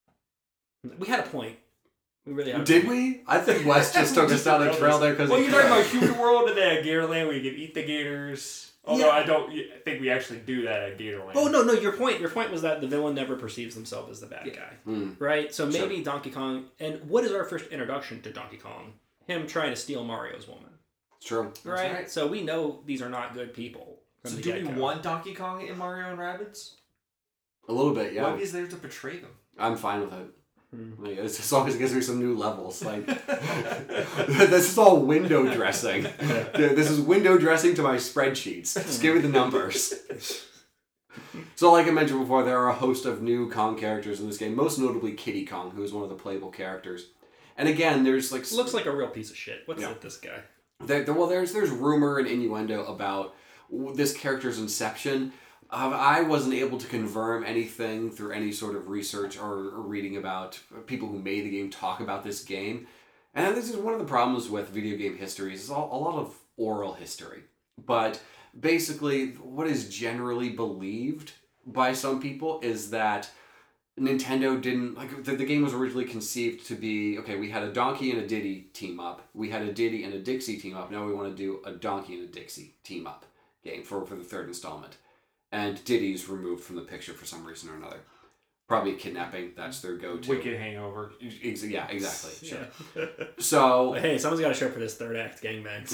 We had a point. We really had a Did point. we? I think Wes just took us down a trail there because Well, you're talking about Human World and at Gatorland where you can eat the gators. Although Yeah. I don't I think we actually do that at Gatorland. Oh no, no. Your point. Your point was that the villain never perceives himself as the bad guy, Hmm. right? So Sure. maybe Donkey Kong. And what is our first introduction to Donkey Kong? Him trying to steal Mario's woman, It's true. right? right. So we know these are not good people. From So the do we get-go. want Donkey Kong in Mario and Rabbids? A little bit, yeah. What is there to betray them? I'm fine with it. Hmm. Like, it's as long as it gives me some new levels. Like, this is all window dressing. Yeah, this is window dressing to my spreadsheets. Just give me the numbers. So, like I mentioned before, there are a host of new Kong characters in this game. Most notably, Kiddy Kong, who is one of the playable characters. And again, there's like Looks like a real piece of shit. What's Yeah. with this guy? There, there- well, there's there's rumor and innuendo about w- this character's inception. Uh, I wasn't able to confirm anything through any sort of research or, or reading about people who made the game talk about this game. And this is one of the problems with video game history is all, a lot of oral history. But basically, what is generally believed by some people is that Nintendo didn't, like, the, the game was originally conceived to be, okay, we had a Donkey and a Diddy team up. We had a Diddy and a Dixie team up. Now we want to do a Donkey and a Dixie team up game for, for the third installment. And Diddy's removed from the picture for some reason or another. Probably kidnapping. That's their go-to. Wicked hangover. Ex- yeah, exactly. Sure. Yeah. So But hey, someone's got to show up for this third act gangbangs.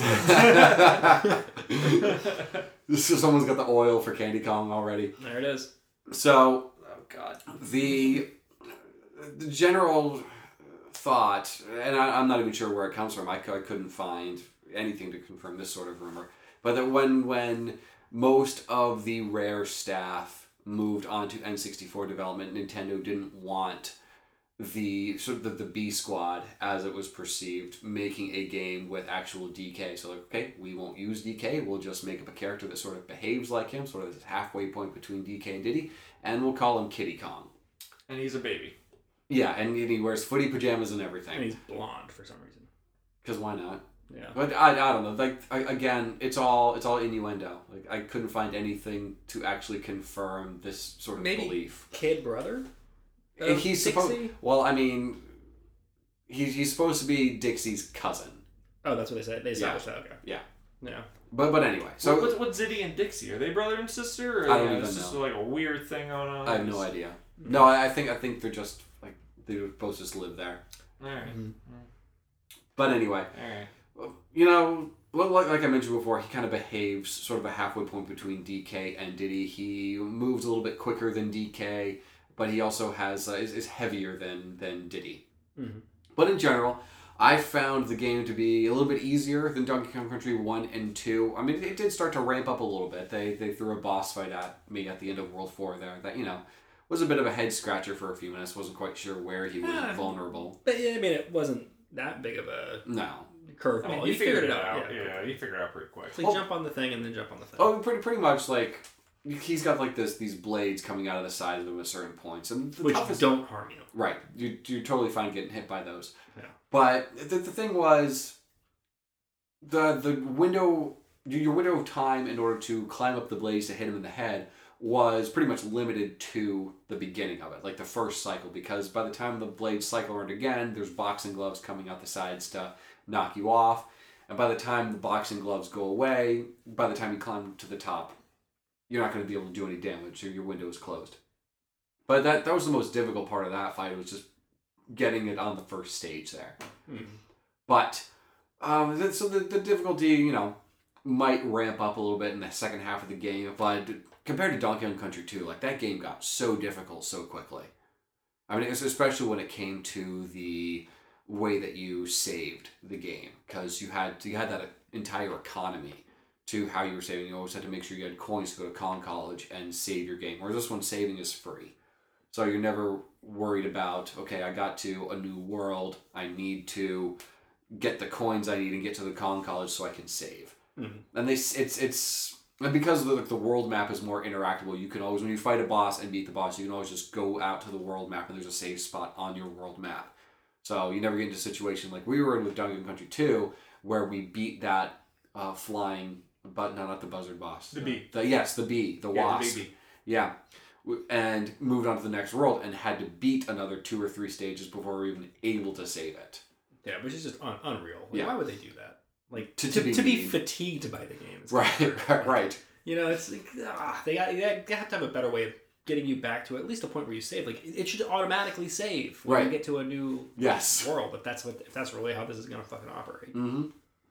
so someone's got the oil for Candy Kong already. There it is. So Oh God. the the general thought, and I, I'm not even sure where it comes from. I, I couldn't find anything to confirm this sort of rumor, but that when when most of the Rare staff moved on to N sixty-four development, Nintendo didn't want the sort of the, the B squad, as it was perceived, making a game with actual D K. So like, okay, we won't use D K. We'll just make up a character that sort of behaves like him, sort of this halfway point between D K and Diddy, and we'll call him Kiddy Kong. And he's a baby. Yeah, and he wears footy pajamas and And everything. he's blonde for some reason. Because why not? Yeah. But I, I don't know. Like I, again, it's all it's all innuendo. Like I couldn't find anything to actually confirm this sort of Maybe belief. Kid brother? And he's supposed. Dixie? Well, I mean, he's he's supposed to be Dixie's cousin. Oh, that's what they said. They established that. Okay. Yeah. Yeah. But but anyway, So so what's, what's Ziddy and Dixie? Are they brother and sister? Or I don't yeah, even it's just know. like a weird thing going on. I have no idea. No, I, I think I think they're just like they're supposed to just live there. All right. Mm-hmm. But anyway, All right. you know, well, like, like I mentioned before, he kind of behaves sort of a halfway point between D K and Diddy. He moves a little bit quicker than D K, but he also has uh, is, is heavier than than Diddy. Mm-hmm. But in general, I found the game to be a little bit easier than Donkey Kong Country one and two. I mean, it did start to ramp up a little bit. They they threw a boss fight at me at the end of World four there that, you know, was a bit of a head scratcher for a few minutes. Wasn't quite sure where he was Yeah. vulnerable. But yeah, I mean, it wasn't that big of a No. curveball. I mean, you, you figured it out. Yeah, Yeah. you figured it out pretty quick. So you jump on the thing and then jump on the thing. Oh, pretty pretty much like he's got like this these blades coming out of the side of him at certain points, and the Which toughest, don't harm you. right. You you're totally fine getting hit by those. Yeah. But the the thing was, the the window your window of time in order to climb up the blades to hit him in the head was pretty much limited to the beginning of it, like the first cycle, because by the time the blades cycle around again, there's boxing gloves coming out the sides to knock you off. And by the time the boxing gloves go away, by the time you climb to the top, you're not going to be able to do any damage, so your window is closed. But that that was the most difficult part of that fight, was just getting it on the first stage there. Mm-hmm. But, um, th- so the, the difficulty, you know, might ramp up a little bit in the second half of the game, but compared to Donkey Kong Country two, like, that game got so difficult so quickly. I mean, it's especially when it came to the way that you saved the game, because you had you had that entire economy to how you were saving. You always had to make sure you had coins to go to Kong College and save your game, whereas this one, saving is free. So you're never worried about, okay, I got to a new world, I need to get the coins I need and get to the Kong College so I can save. Mm-hmm. And they it's it's and because the the world map is more interactable, you can always, when you fight a boss and beat the boss, you can always just go out to the world map and there's a save spot on your world map. So you never get into a situation like we were in with Donkey Kong Country two, where we beat that uh, flying, but no, not the buzzard boss. The bee. The, yes, the bee, the Yeah, wasp. the big bee. Yeah. W- And moved on to the next world and had to beat another two or three stages before we were even able to save it. Yeah, which is just un- unreal. Like, Yeah. Why would they do that? Like To- to, to to, be be, mean. fatigued by the game. is Right, kinda right, like, right. You know, it's like ah, they got they have to have a better way of getting you back to at least a point where you save. Like it should automatically save when Right. you get to a new Yes. world. If that's what if that's really how this is gonna fucking operate. Mm-hmm.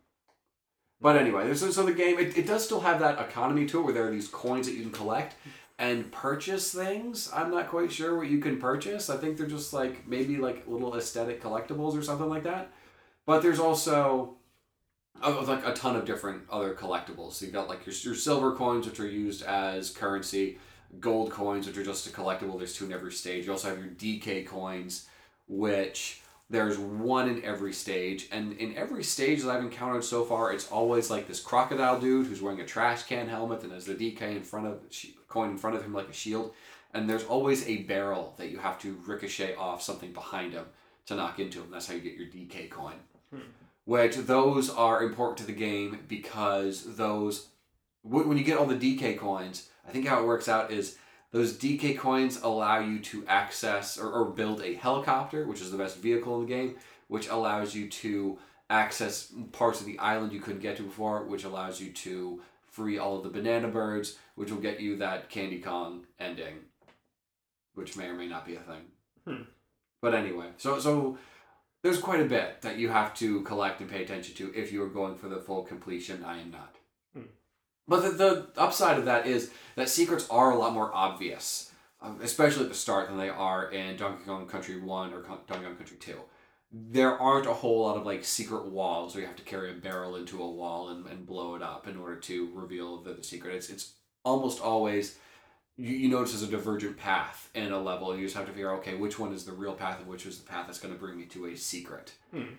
But anyway, so, so the game, it, it does still have that economy to it where there are these coins that you can collect and purchase things. I'm not quite sure what you can purchase. I think they're just like, maybe like little aesthetic collectibles or something like that. But there's also uh, like a ton of different other collectibles. So you got like your, your silver coins, which are used as currency, gold coins, which are just a collectible. There's two in every stage. You also have your D K coins, which there's one in every stage. And in every stage that I've encountered so far, it's always like this crocodile dude who's wearing a trash can helmet and has the D K in front of coin in front of him like a shield. And there's always a barrel that you have to ricochet off something behind him to knock into him. That's how you get your D K coin. Hmm. Which those are important to the game because those, when you get all the D K coins, I think how it works out is those D K coins allow you to access or, or build a helicopter, which is the best vehicle in the game, which allows you to access parts of the island you couldn't get to before, which allows you to free all of the banana birds, which will get you that Candy Kong ending. which may or may not be a thing. Hmm. But anyway, so so there's quite a bit that you have to collect and pay attention to if you are going for the full completion. I am not. Hmm. But the, the upside of that is that secrets are a lot more obvious, um, especially at the start, than they are in Donkey Kong Country one or Con- Donkey Kong Country two. There aren't a whole lot of like secret walls where you have to carry a barrel into a wall and, and blow it up in order to reveal the, the secret. It's it's almost always you, you notice there's a divergent path in a level, and you just have to figure out, okay, which one is the real path and which is the path that's going to bring me to a secret. Hmm.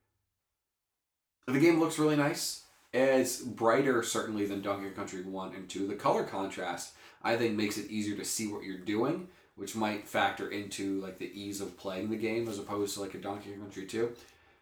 The game looks really nice. It's brighter, certainly, than Donkey Kong Country one and two. The color contrast, I think, makes it easier to see what you're doing, which might factor into like the ease of playing the game as opposed to like a Donkey Kong Country two.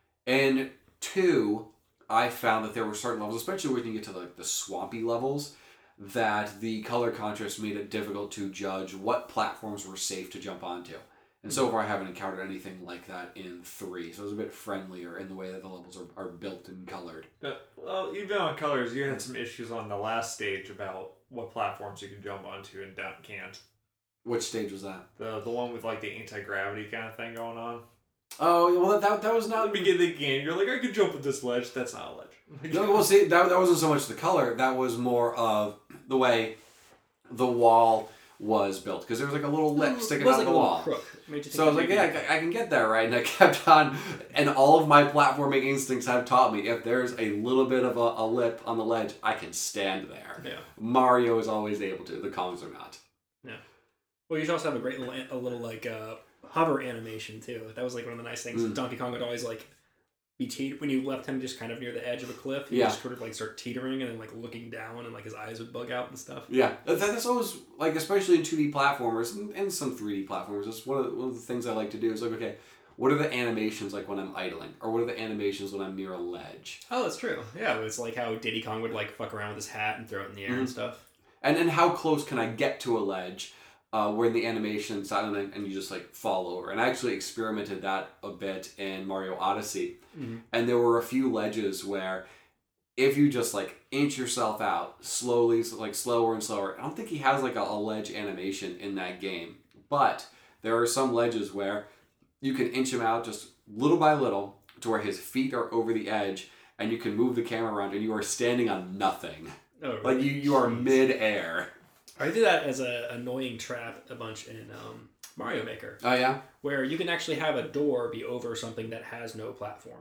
And two, I found that there were certain levels, especially when you get to like the swampy levels, that the color contrast made it difficult to judge what platforms were safe to jump onto. And so far I haven't encountered anything like that in three, so it was a bit friendlier in the way that the levels are, are built and colored. Uh, well, even on colors, you had some issues on the last stage about what platforms you can jump onto and don't, can't. Which stage was that? The the one with like the anti-gravity kind of thing going on. Oh, well, that, that was At not... the beginning of the game, you're like, I could jump with this ledge. That's not a ledge. No, well, see, that, that wasn't so much the color. That was more of the way the wall was built. Because there was like a little lip sticking was out like of the a little wall. crook. Made you think So I was it like, might yeah, be- I, I can get that, right? And I kept on... And all of my platforming instincts have taught me, if there's a little bit of a, a lip on the ledge, I can stand there. Yeah. Mario is always able to. The Kongs are not. Yeah. Well, you should also have a great little, a little like uh, hover animation too. That was like one of the nice things. Mm. Donkey Kong would always like be te- when you left him just kind of near the edge of a cliff. He Yeah. would just sort of like start teetering and then like looking down and like his eyes would bug out and stuff. Yeah, that, that's always, like, especially in two D platformers and, and some three D platformers, that's one of, the, one of the things I like to do is like, okay, what are the animations like when I'm idling? Or what are the animations when I'm near a ledge? Oh, that's true. Yeah, it's like how Diddy Kong would like fuck around with his hat and throw it in the air and Mhm. stuff. And and how close can I get to a ledge uh, where the animation silent and, and you just like fall over? And I actually experimented that a bit in Mario Odyssey. Mhm. And there were a few ledges where if you just like inch yourself out slowly, so like slower and slower, I don't think he has like a, a ledge animation in that game. But there are some ledges where you can inch him out just little by little to where his feet are over the edge and you can move the camera around and you are standing on nothing. Oh, really? Like you, you are Jeez. mid-air. I did that as an annoying trap a bunch in um, Mario Maker, Oh yeah? where you can actually have a door be over something that has no platform,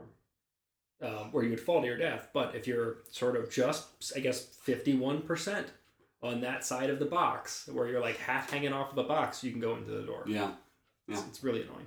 um, where you would fall to your death. But if you're sort of just, I guess, fifty-one percent on that side of the box, where you're like half hanging off of the box, you can go into the door. Yeah. It's, it's really annoying.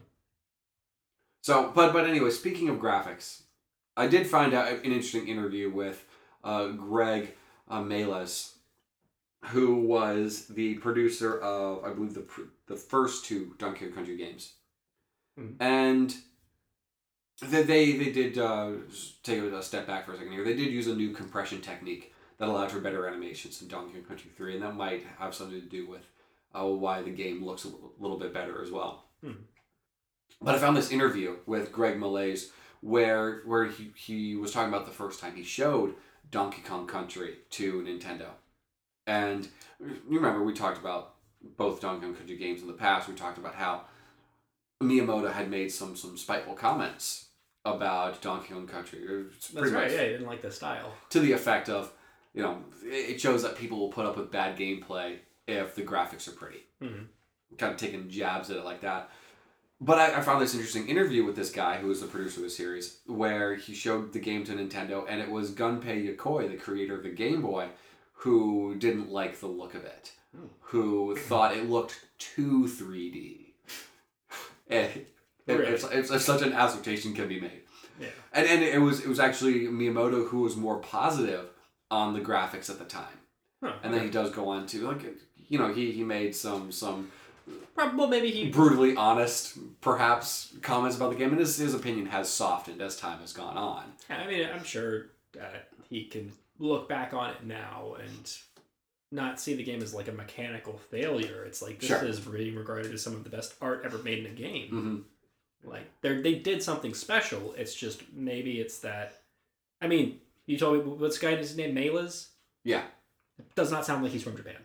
So, but but anyway, speaking of graphics, I did find out an interesting interview with uh, Greg uh, Meles, who was the producer of, I believe, the pr- the first two Donkey Kong Country games. Mhm. And they, they, they did uh, take a step back for a second here. They did use a new compression technique that allowed for better animations in Donkey Kong Country three, and that might have something to do with uh, why the game looks a little, little bit better as well. Hmm. But I found this interview with Greg Meles where where he, he was talking about the first time he showed Donkey Kong Country to Nintendo. And you remember we talked about both Donkey Kong Country games in the past. We talked about how Miyamoto had made some some spiteful comments about Donkey Kong Country. It's That's pretty right. much Yeah, you didn't like the style. to the effect of, you know, it shows that people will put up with bad gameplay if the graphics are pretty. Mm-hmm. Kind of taking jabs at it like that. But I, I found this interesting interview with this guy who was the producer of the series, where he showed the game to Nintendo, and it was Gunpei Yokoi, the creator of the Game Boy, who didn't like the look of it, Hmm. who thought it looked too three D. It, it, Really? it's, it's, it's such an assertion can be made. Yeah. And and it was it was actually Miyamoto who was more positive on the graphics at the time. Huh, And then okay. he does go on to, like, you know, he, he made some some Prob- well, maybe he. brutally honest, perhaps, comments about the game, and his, his opinion has softened as time has gone on. I mean, I'm sure that he can look back on it now and not see the game as like a mechanical failure. It's like this Sure. is being regarded as some of the best art ever made in a game. Mm-hmm. Like they they did something special. It's just maybe it's that. I mean, you told me what's guy his name Meles? Yeah. It does not sound like he's from Japan.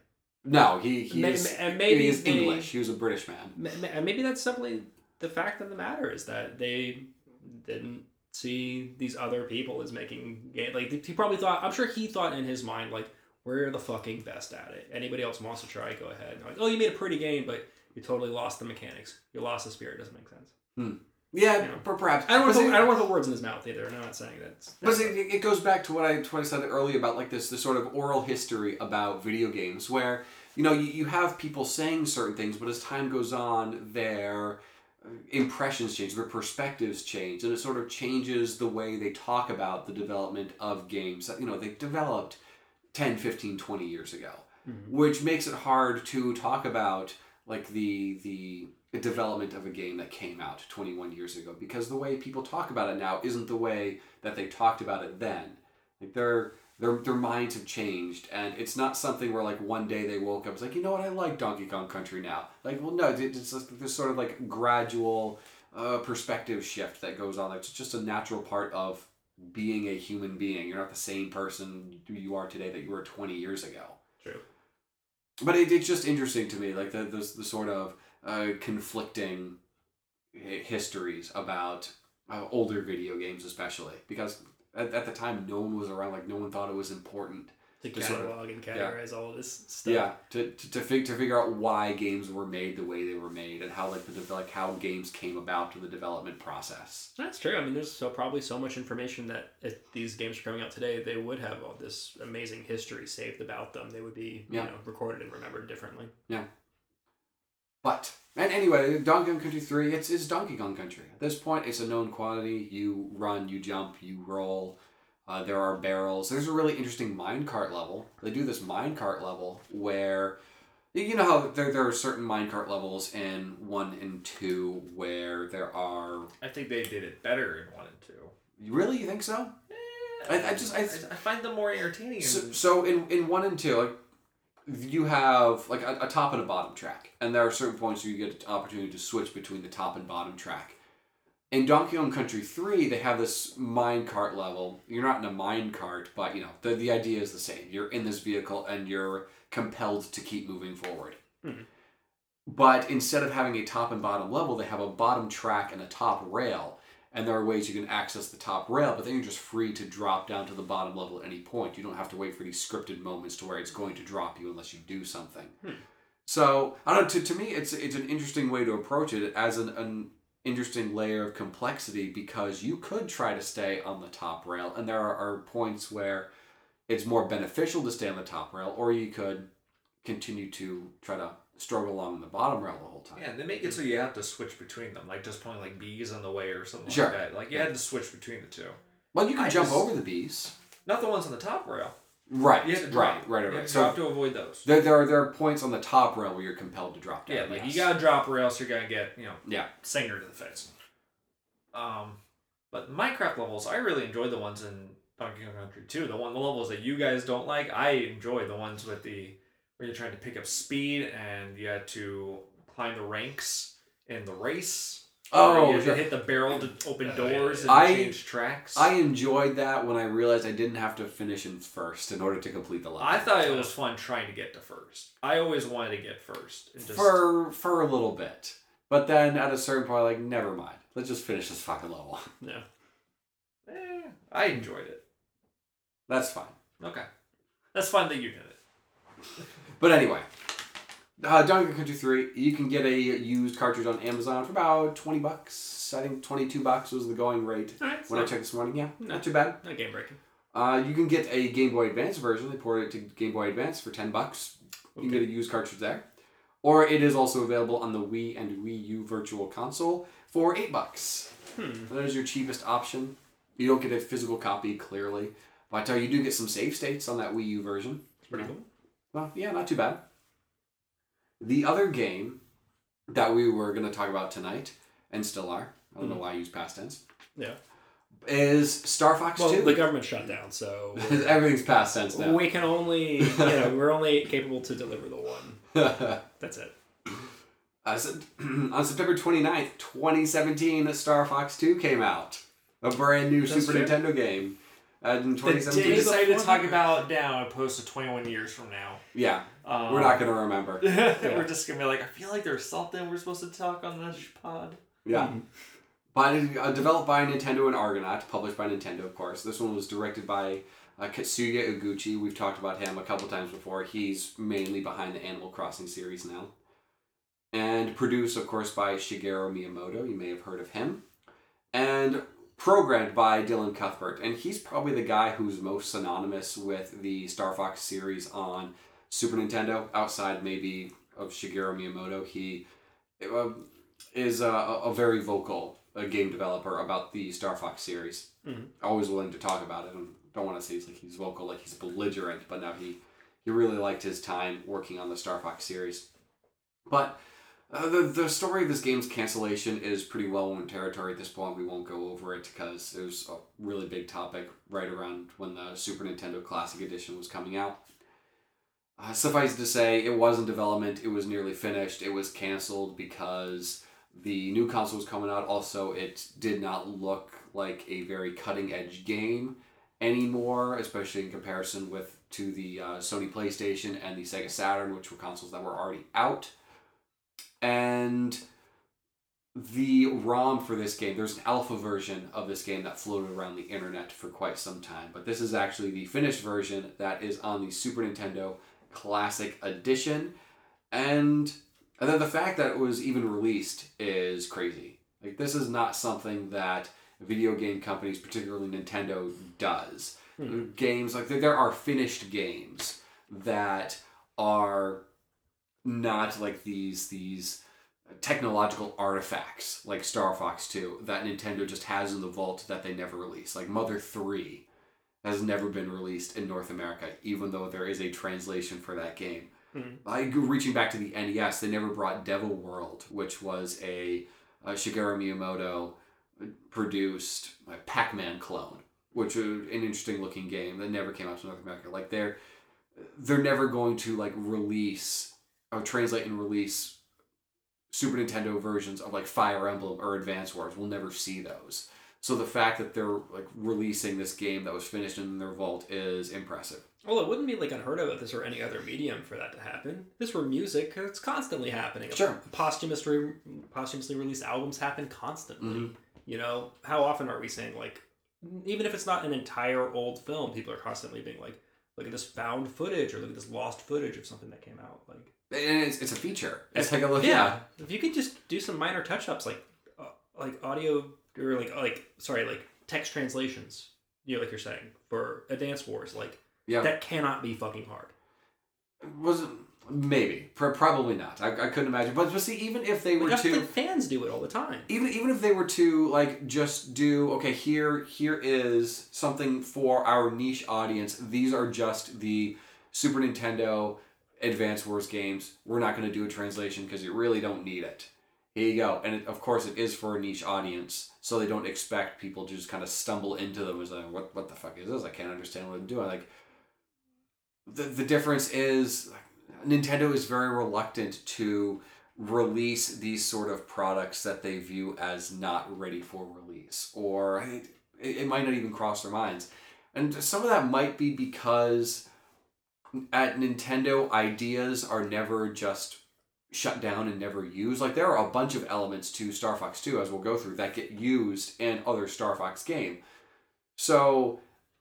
No, he he Ma- is, ma- and maybe he is they- English. He was a British man. Ma- ma- And maybe that's simply the fact of the matter is that they didn't see these other people as making game. Like he probably thought. I'm sure he thought in his mind like, we're the fucking best at it. Anybody else wants to try, go ahead. And like, oh, you made a pretty game, but you totally lost the mechanics. You lost the spirit. Doesn't make sense. Hmm. Yeah, You know. per- perhaps. I don't want But to. see- I don't want to put words in his mouth either. I'm not saying that. But see, it it goes back to what I, to what I said earlier about like this, this sort of oral history about video games where, you know, you, you have people saying certain things, but as time goes on, their impressions change, their perspectives change, and it sort of changes the way they talk about the development of games that, you know, they developed ten, fifteen, twenty years ago, Mhm. which makes it hard to talk about like the the development of a game that came out twenty-one years ago, because the way people talk about it now isn't the way that they talked about it then. Like their their their minds have changed, and it's not something where like one day they woke up, it's like, you know what, I like Donkey Kong Country now. Like, well, no, it's just this sort of like gradual uh, perspective shift that goes on. It's just a natural part of being a human being. You're not the same person you are today that you were twenty years ago. True. But it, it's just interesting to me, like the the, the sort of uh, conflicting hi- histories about uh, older video games, especially because at, at the time no one was around. Like no one thought it was important. To To sort of- catalog and categorize all of this stuff. Yeah, to to to, fig- to figure out why games were made the way they were made and how like the de- like how games came about to the development process. That's true. I mean, there's so probably so much information that if these games were coming out today, they would have all this amazing history saved about them. They would be, Yeah. you know, recorded and remembered differently. But and anyway, Donkey Kong Country three, it's it's Donkey Kong Country. At this point, it's a known quantity. You run, you jump, you roll. Uh, there are barrels. There's a really interesting minecart level. They do this minecart level where, you know how there there are certain minecart levels in one and two where there are. I think they did it better in one and two. Really, you think so? Eh, I- I just- I- I find them more entertaining. So, and- so in, in one and two, like, you have like a, a top and a bottom track, and there are certain points where you get an opportunity to switch between the top and bottom track. In Donkey Kong Country three, they have this minecart level. You're not in a minecart, but you know the the idea is the same. You're in this vehicle and you're compelled to keep moving forward. Mhm. But instead of having a top and bottom level, they have a bottom track and a top rail. And there are ways you can access the top rail, but then you're just free to drop down to the bottom level at any point. You don't have to wait for these scripted moments to where it's going to drop you unless you do something. Hmm. So, I don't know, to, to me, it's it's an interesting way to approach it as an, an interesting layer of complexity, because you could try to stay on the top rail, and there are, are points where it's more beneficial to stay on the top rail, or you could continue to try to struggle along the bottom rail the whole time. Yeah, and they make it so you have to switch between them, like just putting like bees on the way or something Sure. like that. Like you had to switch between the two. Well, you can I jump just- over the bees. Not the ones on the top rail. Right, You have to right, drop. right, right. You right. have to So drop to avoid those. there, there, are, there are points on the top rail where you're compelled to drop down. Yeah, like yes. you gotta drop or else you're gonna get, you know, Yeah. singer to the face. Um, but Minecraft levels, I really enjoy the ones in Donkey Kong Country two. The one, the levels that you guys don't like, I enjoy the ones with the where you're trying to pick up speed and you had to climb the ranks in the race. Oh, you had sure. to hit the barrel to open doors and I- change tracks. I enjoyed that when I realized I didn't have to finish in first in order to complete the level. I thought it was fun trying to get to first. I always wanted to get first. And just, for for a little bit, but then at a certain point, like, never mind. Let's just finish this fucking level. Yeah. eh, I enjoyed it. That's fine. Okay, that's fun that you did it. But anyway, uh, Donkey Kong Country three, you can get a used cartridge on Amazon for about twenty bucks. I think twenty-two bucks was the going rate All right. when I so, checked this morning. Yeah, No. not too bad. not game breaking. Uh, you can get a Game Boy Advance version. They ported it to Game Boy Advance for ten bucks. You can Okay. get a used cartridge there. Or it is also available on the Wii and Wii U Virtual Console for eight bucks. Hmm. That is your cheapest option. You don't get a physical copy, clearly. But uh, you do get some save states on that Wii U version. It's pretty Yeah. cool. Well, yeah, not too bad. The other game that we were going to talk about tonight, and still are, I don't know why I use past tense, Yeah. is Star Fox Well, two. the government shut down, so Everything's past tense now. we can only, you know, we're only capable to deliver the one. That's it. Uh, so, on September twenty-ninth, twenty seventeen, Star Fox two came out. A brand new That's Super true. Nintendo game. Uh, in twenty We seventeen. day decided to before talk that. about now opposed to twenty-one years from now. Yeah, Um, we're not going to remember. We're just going to be like, I feel like there's something we're supposed to talk on this pod. Yeah. Mm-hmm. By, uh, developed by Nintendo and Argonaut, published by Nintendo, of course. This one was directed by uh, Katsuya Uguchi. We've talked about him a couple times before. He's mainly behind the Animal Crossing series now. And produced, of course, by Shigeru Miyamoto. You may have heard of him. And programmed by Dylan Cuthbert. And he's probably the guy who's most synonymous with the Star Fox series on Super Nintendo, outside maybe of Shigeru Miyamoto. He uh, is a, a very vocal a game developer about the Star Fox series. Mm-hmm. Always willing to talk about it, and don't want to say he's like he's vocal, like he's belligerent, but now he he really liked his time working on the Star Fox series. But uh, the the story of this game's cancellation is pretty well known territory at this point. We won't go over it because it was a really big topic right around when the Super Nintendo Classic Edition was coming out. Uh, suffice to say, it was in development. It was nearly finished. It was canceled because the new console was coming out. Also, it did not look like a very cutting-edge game anymore, especially in comparison with to the uh, Sony PlayStation and the Sega Saturn, which were consoles that were already out. And the ROM for this game, there's an alpha version of this game that floated around the internet for quite some time, but this is actually the finished version that is on the Super Nintendo Classic Edition. And And then the fact that it was even released is crazy. Like, this is not something that video game companies, particularly Nintendo, does. Hmm. Games, like, there, there are finished games that are not like these, these technological artifacts, like Star Fox two, that Nintendo just has in the vault that they never release. Like, Mother three has never been released in North America, even though there is a translation for that game. Mm-hmm. I reaching back to the N E S, they never brought Devil World, which was a, a Shigeru Miyamoto produced like, Pac-Man clone, which was an interesting looking game that never came out to North America. Like they're they're never going to like release or translate and release Super Nintendo versions of like Fire Emblem or Advance Wars. We'll never see those. So the fact that they're like releasing this game that was finished in their vault is impressive. Well, it wouldn't be like unheard of if this were any other medium for that to happen. If this were music, it's constantly happening. Sure. Posthumously, posthumously released albums happen constantly. Mm-hmm. You know, how often are we saying, like, even if it's not an entire old film, people are constantly being like, look at this found footage or look at this lost footage of something that came out. Like, And it's, it's a feature. It's if, like a look. yeah, Yeah. If you could just do some minor touch-ups, like, uh, like audio, or like, like, sorry, like text translations, you know, like you're saying, for Advance Wars, like, Yeah. that cannot be fucking hard. Was maybe Pro- probably not. I, I couldn't imagine. But but see, even if they were Like, to, like fans do it all the time. even even if they were to like just do okay, here here is something for our niche audience. These are just the Super Nintendo Advance Wars games. We're not going to do a translation because you really don't need it. Here you go. And it, of course, it is for a niche audience, so they don't expect people to just kind of stumble into them as like, what what the fuck is this? I can't understand what I'm doing. Like the the difference is Nintendo is very reluctant to release these sort of products that they view as not ready for release, or it, it might not even cross their minds. And some of that might be because at Nintendo, ideas are never just shut down and never used. Like, there are a bunch of elements to Star Fox two, as we'll go through, that get used in other Star Fox game. So...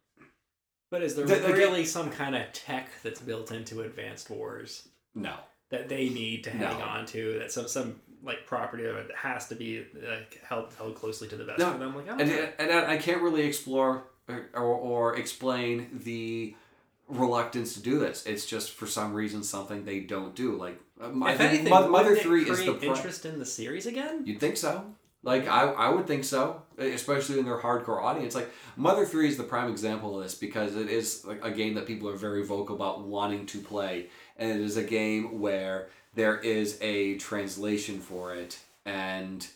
But is there The- the really some kind of tech that's built into Advanced Wars No. that they need to hang No. on to? That some some like property of it has to be like held held closely to the vest No. for them? Like, I don't And, know. and I can't really explore or, or, or explain the reluctance to do this. It's just, for some reason, something they don't do. Like, I If think anything, Mo- Mother wouldn't it three is the... create Pri- interest in the series again? You'd think so. Like, I, I would think so, especially in their hardcore audience. Like, Mother three is the prime example of this because it is like a game that people are very vocal about wanting to play. And it is a game where there is a translation for it. And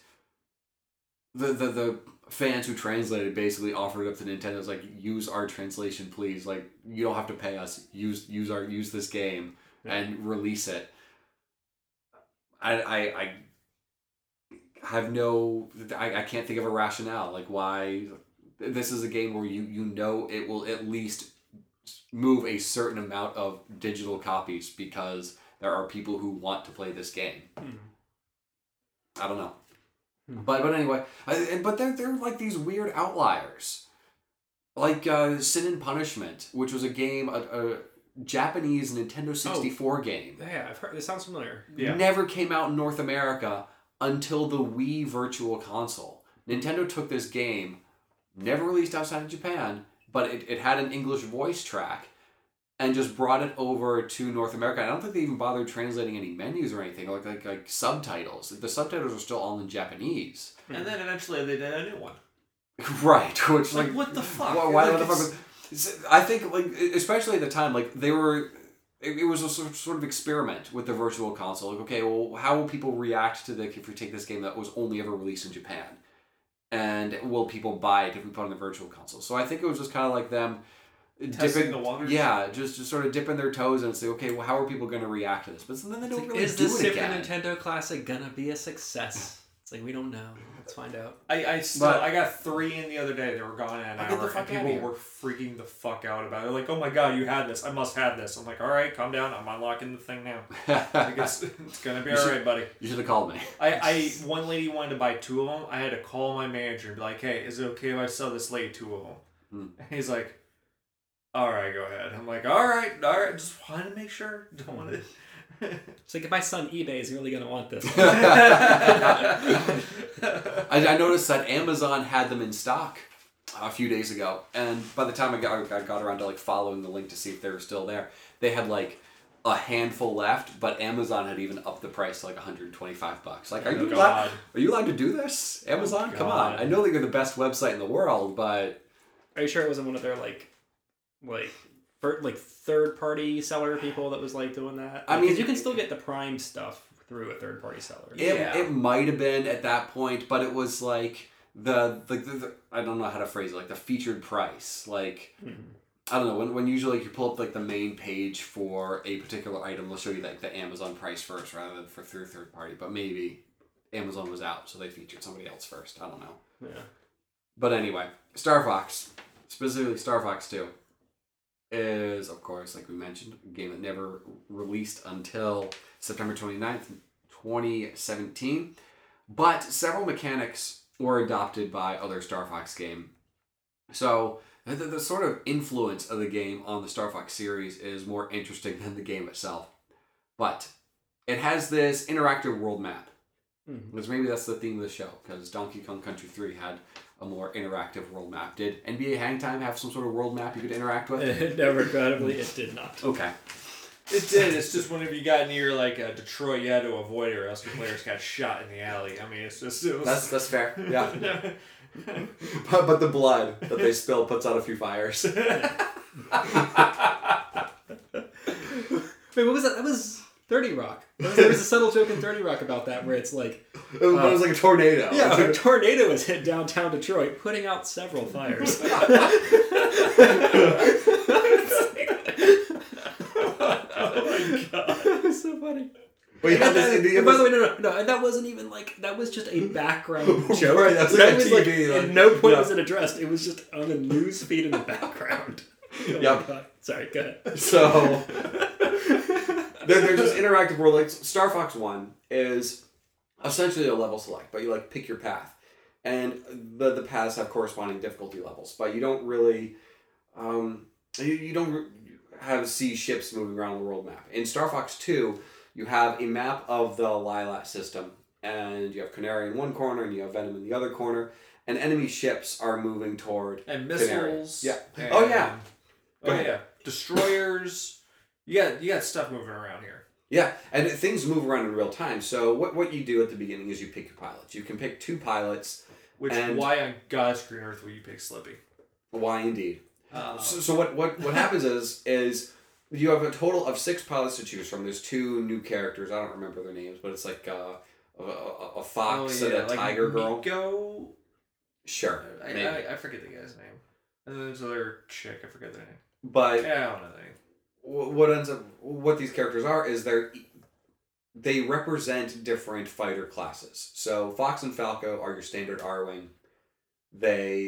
the the, the fans who translated basically offered it up to Nintendo. It's like, use our translation, please. Like, you don't have to pay us. Use use our use this game and release it. I I... I have no I, I can't think of a rationale like why this is a game where you you know it will at least move a certain amount of digital copies because there are people who want to play this game. Hmm. I don't know. Hmm. But but anyway, I, but they're, they're like these weird outliers. Like uh, Sin and Punishment, which was a game, a, a Japanese Nintendo sixty-four Oh. game. Yeah, I've heard. This sounds familiar. Yeah. Never came out in North America until the Wii Virtual Console. Nintendo took this game, never released outside of Japan, but it, it had an English voice track, and just brought it over to North America. I don't think they even bothered translating any menus or anything, like like, like subtitles. The subtitles are still all in Japanese. And then eventually they did a new one. Right, which Like, like, what the fuck? why, why Like, the fuck? was- I think like especially at the time, like they were. It, it was a sort of, sort of experiment with the Virtual Console. Like, okay, well, how will people react to the if we take this game that was only ever released in Japan, and will people buy it if we put it on the Virtual Console? So I think it was just kind of like them Testing dipping the waters? Yeah, just just sort of dipping their toes and say, okay, well, how are people going to react to this? But then they don't really Is do this it Super again. Nintendo Classic gonna be a success? It's like we don't know. Let's find out. I, I still But- I got three in the other day. They were gone in an Oh, get the hour, and fuck outta people here. were freaking the fuck out about it. They're like, "Oh my god, you had this! I must have this!" I'm like, "All right, calm down. I'm unlocking the thing now. Like it's, it's gonna be You all should- right, buddy." You should have called me. I, I one lady wanted to buy two of them. I had to call my manager and be like, "Hey, is it okay if I sell this lady two of them?" Hmm. And he's like, "All right, go ahead." I'm like, "All right, all right. Just wanted to make sure. Don't want to." It's like if my son eBay is really gonna want this. I, I noticed that Amazon had them in stock a few days ago, and by the time I got, I got around to like following the link to see if they were still there, they had like a handful left, but Amazon had even upped the price to like one hundred twenty-five bucks. Like, are Oh, you God. allowed, are you allowed to do this, Amazon? Oh, Come on! God. I know that you're the best website in the world, but Are you sure it wasn't one of their like, like, fir- like third party seller people that was like doing that? I Like, mean- 'cause you can still get the Prime stuff through a third party seller. it, Yeah. it might have been at that point, but it was like the the, the, the I don't know how to phrase it, like the featured price, like. Mhm. I don't know, when, when usually like, you pull up like the main page for a particular item, they'll show you like the Amazon price first rather than for through third party. But maybe Amazon was out, so they featured somebody else first. I don't know. Yeah. But anyway, Star Fox, specifically Star Fox two, is of course, like we mentioned, a game that never released until September twenty-ninth, twenty seventeen. But several mechanics were adopted by other Star Fox game. So the, the sort of influence of the game on the Star Fox series is more interesting than the game itself. But it has this interactive world map. Mhm. Because maybe that's the theme of the show, because Donkey Kong Country three had a more interactive world map. Did N B A Hang Time have some sort of world map you could interact with? no, regrettably, it did not. Okay. It did. It's just whenever you got near like uh, Detroit, you had to avoid it, or else your players got shot in the alley. I mean, it's just it was. That's that's fair. Yeah. but, but the blood that they spill puts out a few fires. Wait, what was that? That was thirty Rock. There was, there was a subtle joke in thirty Rock about that where it's like, It was, it was like a tornado. yeah, a tornado has hit downtown Detroit, putting out several fires. Oh my god. That was so funny. But you had this, And, you had by the this- way, no, no, no, and that wasn't even like that was just a background joke. Right, that's like a was T like, V, like- at no point yeah. was it addressed. It was just on a news feed in the background. Oh my Yep. God. Sorry, go ahead. So there, there's this interactive world. Like Star Fox One is essentially a level select, but you like pick your path, and the the paths have corresponding difficulty levels. But you don't really, um, you, you don't re- have see ships moving around the world map. In Star Fox Two, you have a map of the Lilat system, and you have Canary in one corner, and you have Venom in the other corner, and enemy ships are moving toward. And Canary. missiles. Yeah. and- Oh, yeah. Go Oh ahead. yeah. Destroyers. You got you got stuff moving around here. Yeah, and things move around in real time. So what, what you do at the beginning is you pick your pilots. You can pick two pilots. Which And- why on God's green earth would you pick Slippy? Why indeed? Uh, So, so what, what, what happens is is you have a total of six pilots to choose from. There's two new characters. I don't remember their names, but it's like uh, a, a, a fox and a tiger girl. Miko? Sure, I, maybe. I, I forget the guy's name. And then there's another chick. I forget their name. But Yeah, I don't know their name. wh- what ends up what these characters are is they're they represent different fighter classes. So Fox and Falco are your standard R-wing. They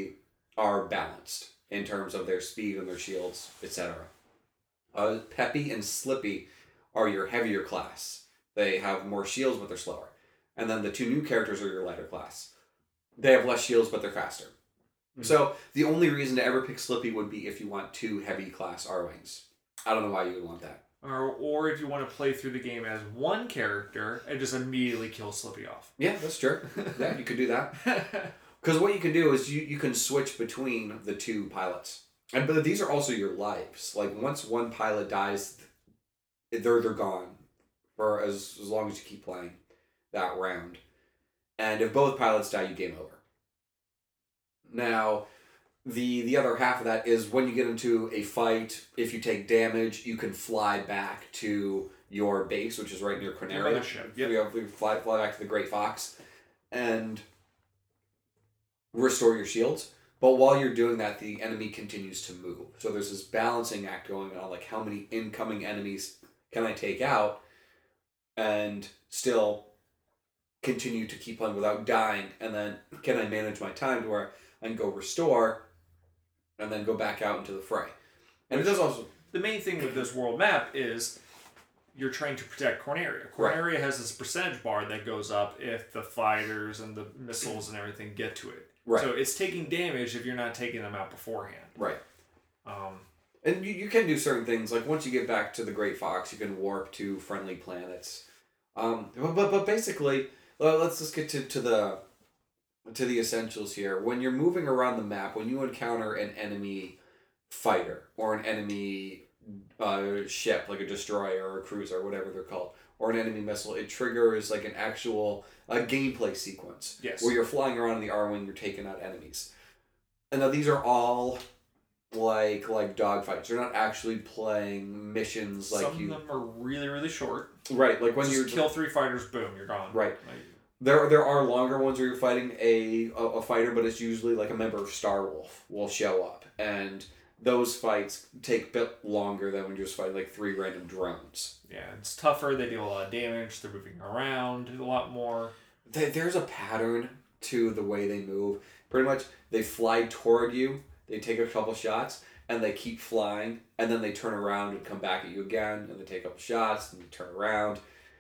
are balanced in terms of their speed and their shields, et cetera. Uh, Peppy and Slippy are your heavier class. They have more shields, but they're slower. And then the two new characters are your lighter class. They have less shields, but they're faster. Mm-hmm. So the only reason to ever pick Slippy would be if you want two heavy class R-Wings. I don't know why you would want that. Or, or if you want to play through the game as one character and just immediately kill Slippy off. Yeah, that's true. Yeah, you could do that. Because what you can do is you, you can switch between the two pilots. And but these are also your lives. Like, once one pilot dies, they're, they're gone for as, as long as you keep playing that round. And if both pilots die, you game over. Now, the the other half of that is when you get into a fight, if you take damage, you can fly back to your base, which is right near Corneria. Mothership, yep. We, have, we fly, fly back to the Great Fox and restore your shields. But while you're doing that, the enemy continues to move. So there's this balancing act going on, like how many incoming enemies can I take out and still continue to keep playing without dying, and then can I manage my time to where I can go restore and then go back out into the fray. And it does also... The main thing with this world map is you're trying to protect Corneria. Corneria right. has this percentage bar that goes up if the fighters and the missiles and everything get to it. Right. So it's taking damage if you're not taking them out beforehand. Right. Um, and you, you can do certain things, like once you get back to the Great Fox, you can warp to friendly planets. Um, but, but, but basically, let's just get to, to the... to the essentials here. When you're moving around the map, when you encounter an enemy fighter or an enemy uh, ship, like a destroyer or a cruiser or whatever they're called, or an enemy missile, it triggers like an actual uh, gameplay sequence. Yes. Where you're flying around in the R-Wing, you're taking out enemies. And now these are all like like dogfights. You're not actually playing missions like Some you... Some of them are really, really short. Right, like when you kill three fighters, boom, you're gone. Right. Like, There there are longer ones where you're fighting a, a, a fighter, but it's usually like a member of Star Wolf will show up. And those fights take a bit longer than when you're just fighting like three random drones. Yeah, it's tougher. They deal a lot of damage. They're moving around a lot more. There's a pattern to the way they move. Pretty much, they fly toward you, they take a couple shots, and they keep flying, and then they turn around and come back at you again, and they take a couple shots, and you turn around.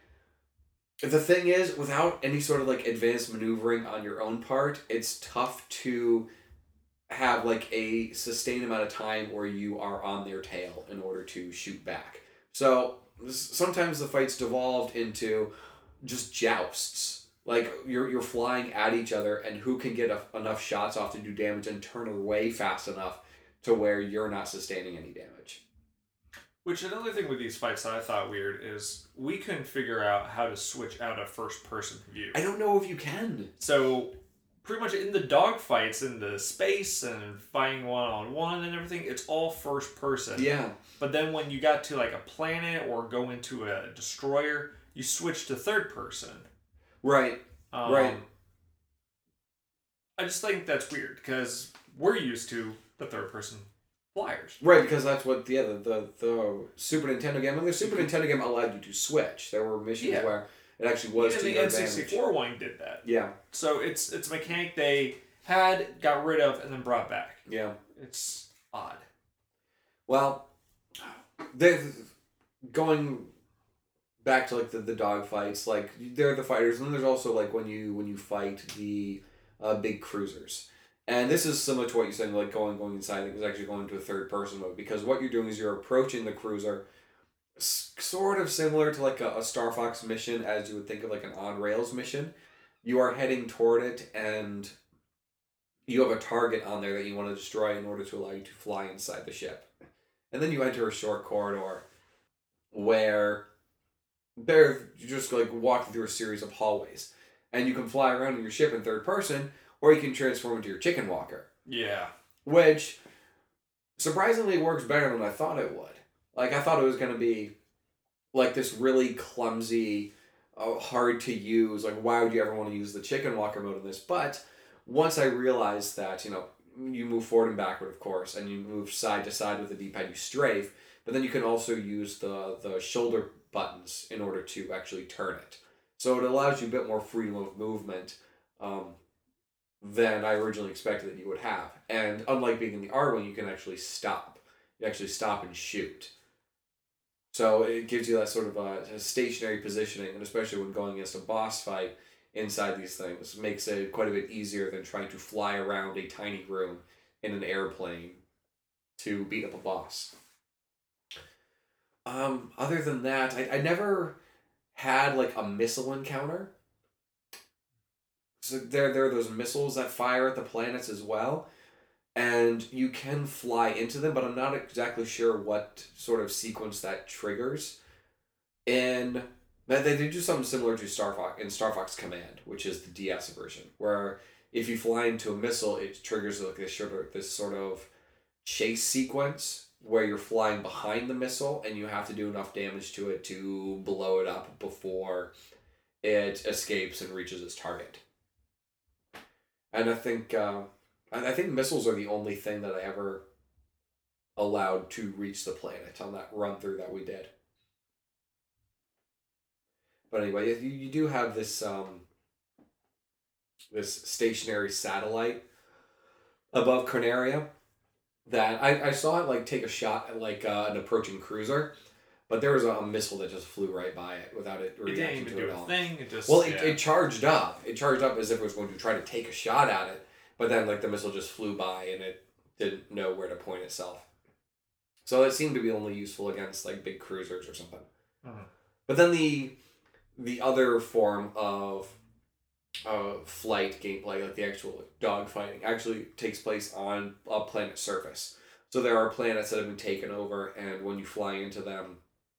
The thing is, without any sort of like advanced maneuvering on your own part, it's tough to have like a sustained amount of time where you are on their tail in order to shoot back. So sometimes the fights devolved into just jousts. Like you're you're flying at each other, and who can get a, enough shots off to do damage and turn away fast enough to where you're not sustaining any damage. Which, another thing with these fights that I thought weird is we couldn't figure out how to switch out a first-person view. I don't know if you can. So, pretty much in the dogfights, in the space, and fighting one-on-one and everything, it's all first-person. Yeah. But then when you got to, like, a planet or go into a destroyer, you switch to third-person. Right. Um, right. I just think that's weird, because we're used to the third-person flyers. Right, because that's what yeah, the, the the Super Nintendo game. I mean, the Super Nintendo game allowed you to switch. There were missions yeah. where it actually was Even to the your N sixty-four advantage. one did that. Yeah. So it's it's a mechanic they had, got rid of, and then brought back. Yeah. It's odd. Well, they going back to like the, the dog fights, like they're the fighters, and then there's also like when you when you fight the uh, big cruisers. And this is similar to what you're saying, like going going inside. It was actually going into a third person mode, because what you're doing is you're approaching the cruiser, s- sort of similar to like a, a Star Fox mission, as you would think of like an on rails mission. You are heading toward it, and you have a target on there that you want to destroy in order to allow you to fly inside the ship. And then you enter a short corridor where there you just like walking through a series of hallways, and you can fly around in your ship in third person. Or you can transform into your chicken walker. Yeah. Which surprisingly works better than I thought it would. Like, I thought it was going to be like this really clumsy, uh, hard to use. Like, why would you ever want to use the chicken walker mode in this? But once I realized that, you know, you move forward and backward, of course, and you move side to side with the D-pad, you strafe. But then you can also use the, the shoulder buttons in order to actually turn it. So it allows you a bit more freedom of movement. Um... than I originally expected that you would have. And unlike being in the R one, you can actually stop. You actually stop and shoot. So it gives you that sort of a, a stationary positioning, and especially when going against a boss fight inside these things, makes it quite a bit easier than trying to fly around a tiny room in an airplane to beat up a boss. Um, other than that, I, I never had like a missile encounter. So there, there are those missiles that fire at the planets as well, and you can fly into them, but I'm not exactly sure what sort of sequence that triggers. And they, they do something similar to Star Fox in Star Fox Command, which is the D S version, where if you fly into a missile, it triggers like this sort of this sort of chase sequence where you're flying behind the missile and you have to do enough damage to it to blow it up before it escapes and reaches its target. And I think uh, I think missiles are the only thing that I ever allowed to reach the planet on that run through that we did. But anyway, you, you do have this um, this stationary satellite above Corneria that I, I saw it like take a shot at like uh, an approaching cruiser, but there was a, a missile that just flew right by it without it reacting It didn't even to do it a at all. thing. It just Well, it, yeah. it charged up. It charged up as if it was going to try to take a shot at it, but then like the missile just flew by and it didn't know where to point itself. So it seemed to be only useful against like big cruisers or something. Mhm. But then the the other form of uh, flight gameplay, like the actual dogfighting, actually takes place on a planet surface. So there are planets that have been taken over, and when you fly into them,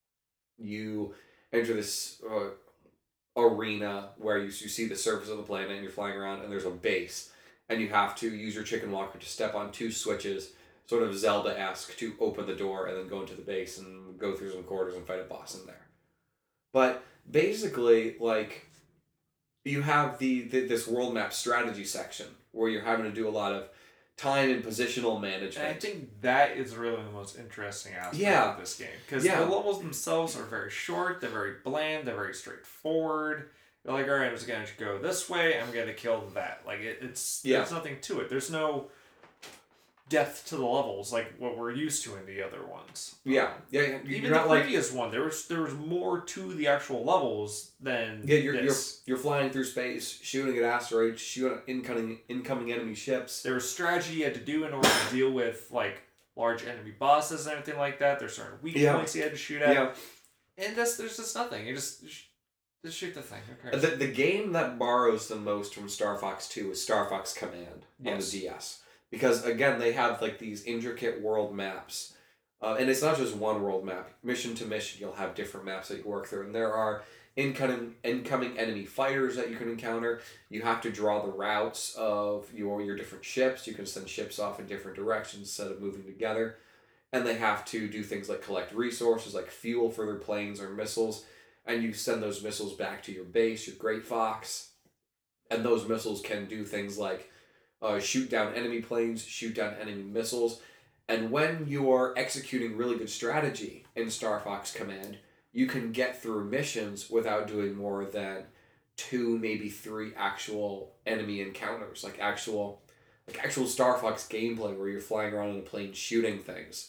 you enter this uh, arena where you, you see the surface of the planet and you're flying around, and there's a base, and you have to use your chicken walker to step on two switches, sort of Zelda-esque, to open the door and then go into the base and go through some corridors and fight a boss in there. But basically, like, you have the, the this world map strategy section where you're having to do a lot of time and positional management. And I think that is really the most interesting aspect Yeah. of this game. Because Yeah. the levels themselves are very short, they're very bland, they're very straightforward. You're like, alright, I'm just going to go this way, I'm going to kill that. Like, it, it's Yeah. there's nothing to it. There's no depth to the levels like what we're used to in the other ones. Yeah, yeah, yeah. You're Even not the like previous one, there was there was more to the actual levels than yeah, you're this. you're you're flying through space, shooting at asteroids, shooting at incoming incoming enemy ships. There was strategy you had to do in order to deal with like large enemy bosses and everything like that. There's certain weak Yeah. points you had to shoot at. Yeah, And that's, there's just nothing. You just just shoot the thing. Okay. the the game that borrows the most from Star Fox Two is Star Fox Command on Yes. the D S, because again they have like these intricate world maps, uh, and it's not just one world map. Mission to mission, you'll have different maps that you work through, and there are incoming incoming enemy fighters that you can encounter. You have to draw the routes of your your different ships. You can send ships off in different directions instead of moving together, and they have to do things like collect resources like fuel for their planes or missiles, and you send those missiles back to your base, your Great Fox, and those missiles can do things like uh, shoot down enemy planes, shoot down enemy missiles, and when you're executing really good strategy in Star Fox Command, you can get through missions without doing more than two, maybe three actual enemy encounters, like actual, like actual Star Fox gameplay where you're flying around in a plane shooting things.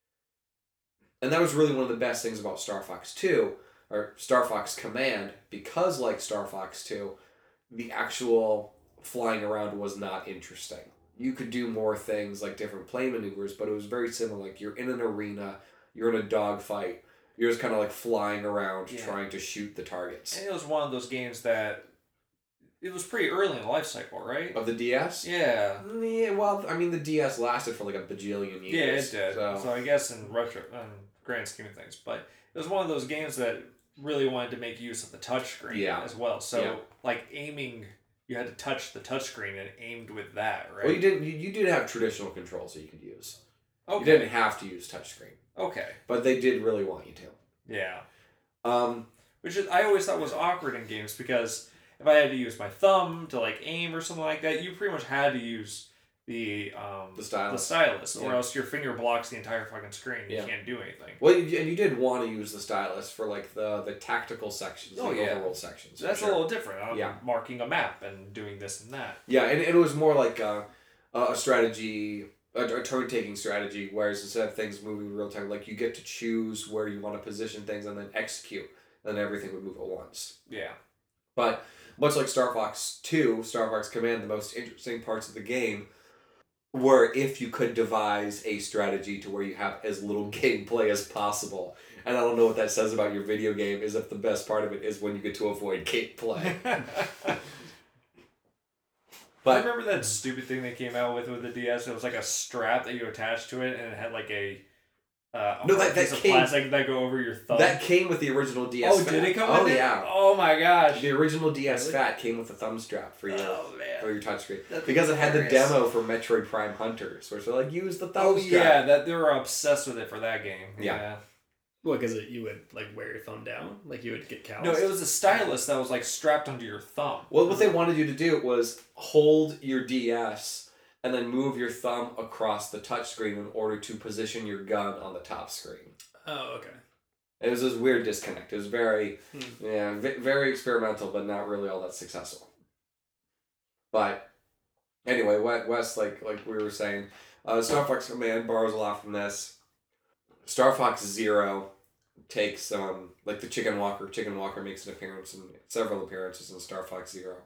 And that was really one of the best things about Star Fox two, or Star Fox Command, because like Star Fox two, the actual flying around was not interesting. You could do more things like different plane maneuvers, but it was very similar. Like you're in an arena, you're in a dogfight, you're just kind of like flying around Yeah. trying to shoot the targets. And it was one of those games that it was pretty early in the life cycle, right? Of the D S? Yeah. Yeah, well, I mean, the D S lasted for like a bajillion Yeah, years. it did. So, So I guess in retro, um, grand scheme of things, but it was one of those games that really wanted to make use of the touchscreen Yeah. as well. So Yeah. like aiming, you had to touch the touchscreen and aimed with that, right? well, you didn't. You, you did have traditional controls that you could use. Okay. You didn't have to use touchscreen, Okay. but they did really want you to. Yeah. Um, Which is, I always thought was awkward in games because if I had to use my thumb to like aim or something like that, you pretty much had to use the um The stylus. the stylus, or Yeah. else your finger blocks the entire fucking screen. You Yeah. can't do anything. Well, you, and you did want to use the stylus for like the the tactical sections, Oh, the yeah. overworld sections. So for that's sure. a little different. I'm Yeah. marking a map and doing this and that. Yeah, and, and it was more like a, a strategy, a, a turn-taking strategy, whereas instead of things moving in real time, like you get to choose where you want to position things and then execute, and everything would move at once. Yeah. But much like Star Fox two, Star Fox Command, the most interesting parts of the game were if you could devise a strategy to where you have as little gameplay as possible. And I don't know what that says about your video game, is if the best part of it is when you get to avoid gameplay. I But remember that stupid thing they came out with with the D S. It was like a strap that you attached to it, and it had like a uh, a No, that- piece that of came- plastic that go over your thumb. that came with the original D S oh, Fat. did it come Oh, with it? yeah. Oh my gosh. The original D S Really? Fat came with a thumb strap for your Oh man. for your touchscreen. That's Because it had the hilarious. demo for Metroid Prime Hunters, where it's like, use the thumb Oh strap. yeah, that they were obsessed with it for that game. Yeah. yeah. Well, because you would like wear your thumb down, like you would get calloused. No, it was a stylus that was like strapped onto your thumb. Well, what they wanted you to do was hold your D S and then move your thumb across the touchscreen in order to position your gun on the top screen. Oh, okay. It was this weird disconnect. It was very, Hmm. yeah, v- very experimental, but not really all that successful. But anyway, Wes, Wes, like like we were saying, uh, Star Fox Command borrows a lot from this. Star Fox Zero takes um like the Chicken Walker. Chicken Walker makes an appearance in several appearances in Star Fox Zero.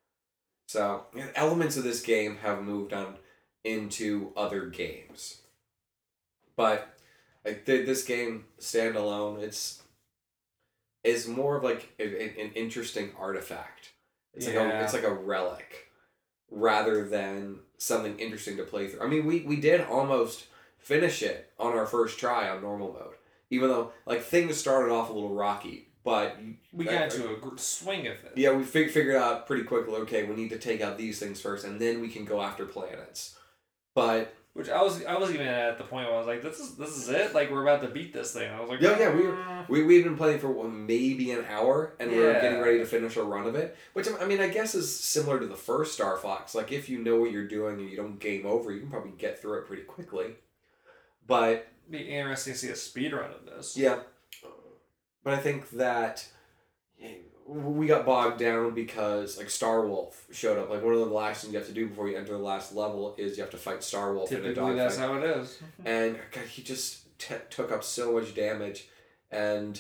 So yeah, elements of this game have moved on into other games, but like th- this game standalone, it's is more of like a, a- an interesting artifact. It's like a, Yeah. it's like a relic, rather than something interesting to play through. I mean, we we did almost finish it on our first try on normal mode, even though like things started off a little rocky, but We got into a gr- swing of it. yeah, we fig- figured out pretty quickly. Okay, we need to take out these things first, and then we can go after planets. But Which I was I was even at the point where I was like, this is this is it? Like we're about to beat this thing. I was like, Yeah, yeah, we- "Mm." we we've been playing for what, maybe an hour, and we're Yeah. getting ready to finish a run of it. Which I mean, I guess is similar to the first Star Fox. Like if you know what you're doing and you don't game over, you can probably get through it pretty quickly. But Be interesting to see a speed run of this. yeah, but I think that we got bogged down because like Star Wolf showed up. Like one of the last things you have to do before you enter the last level is you have to fight Star Wolf in a Typically, that's dogfight. how it is. And God, he just t- took up so much damage, and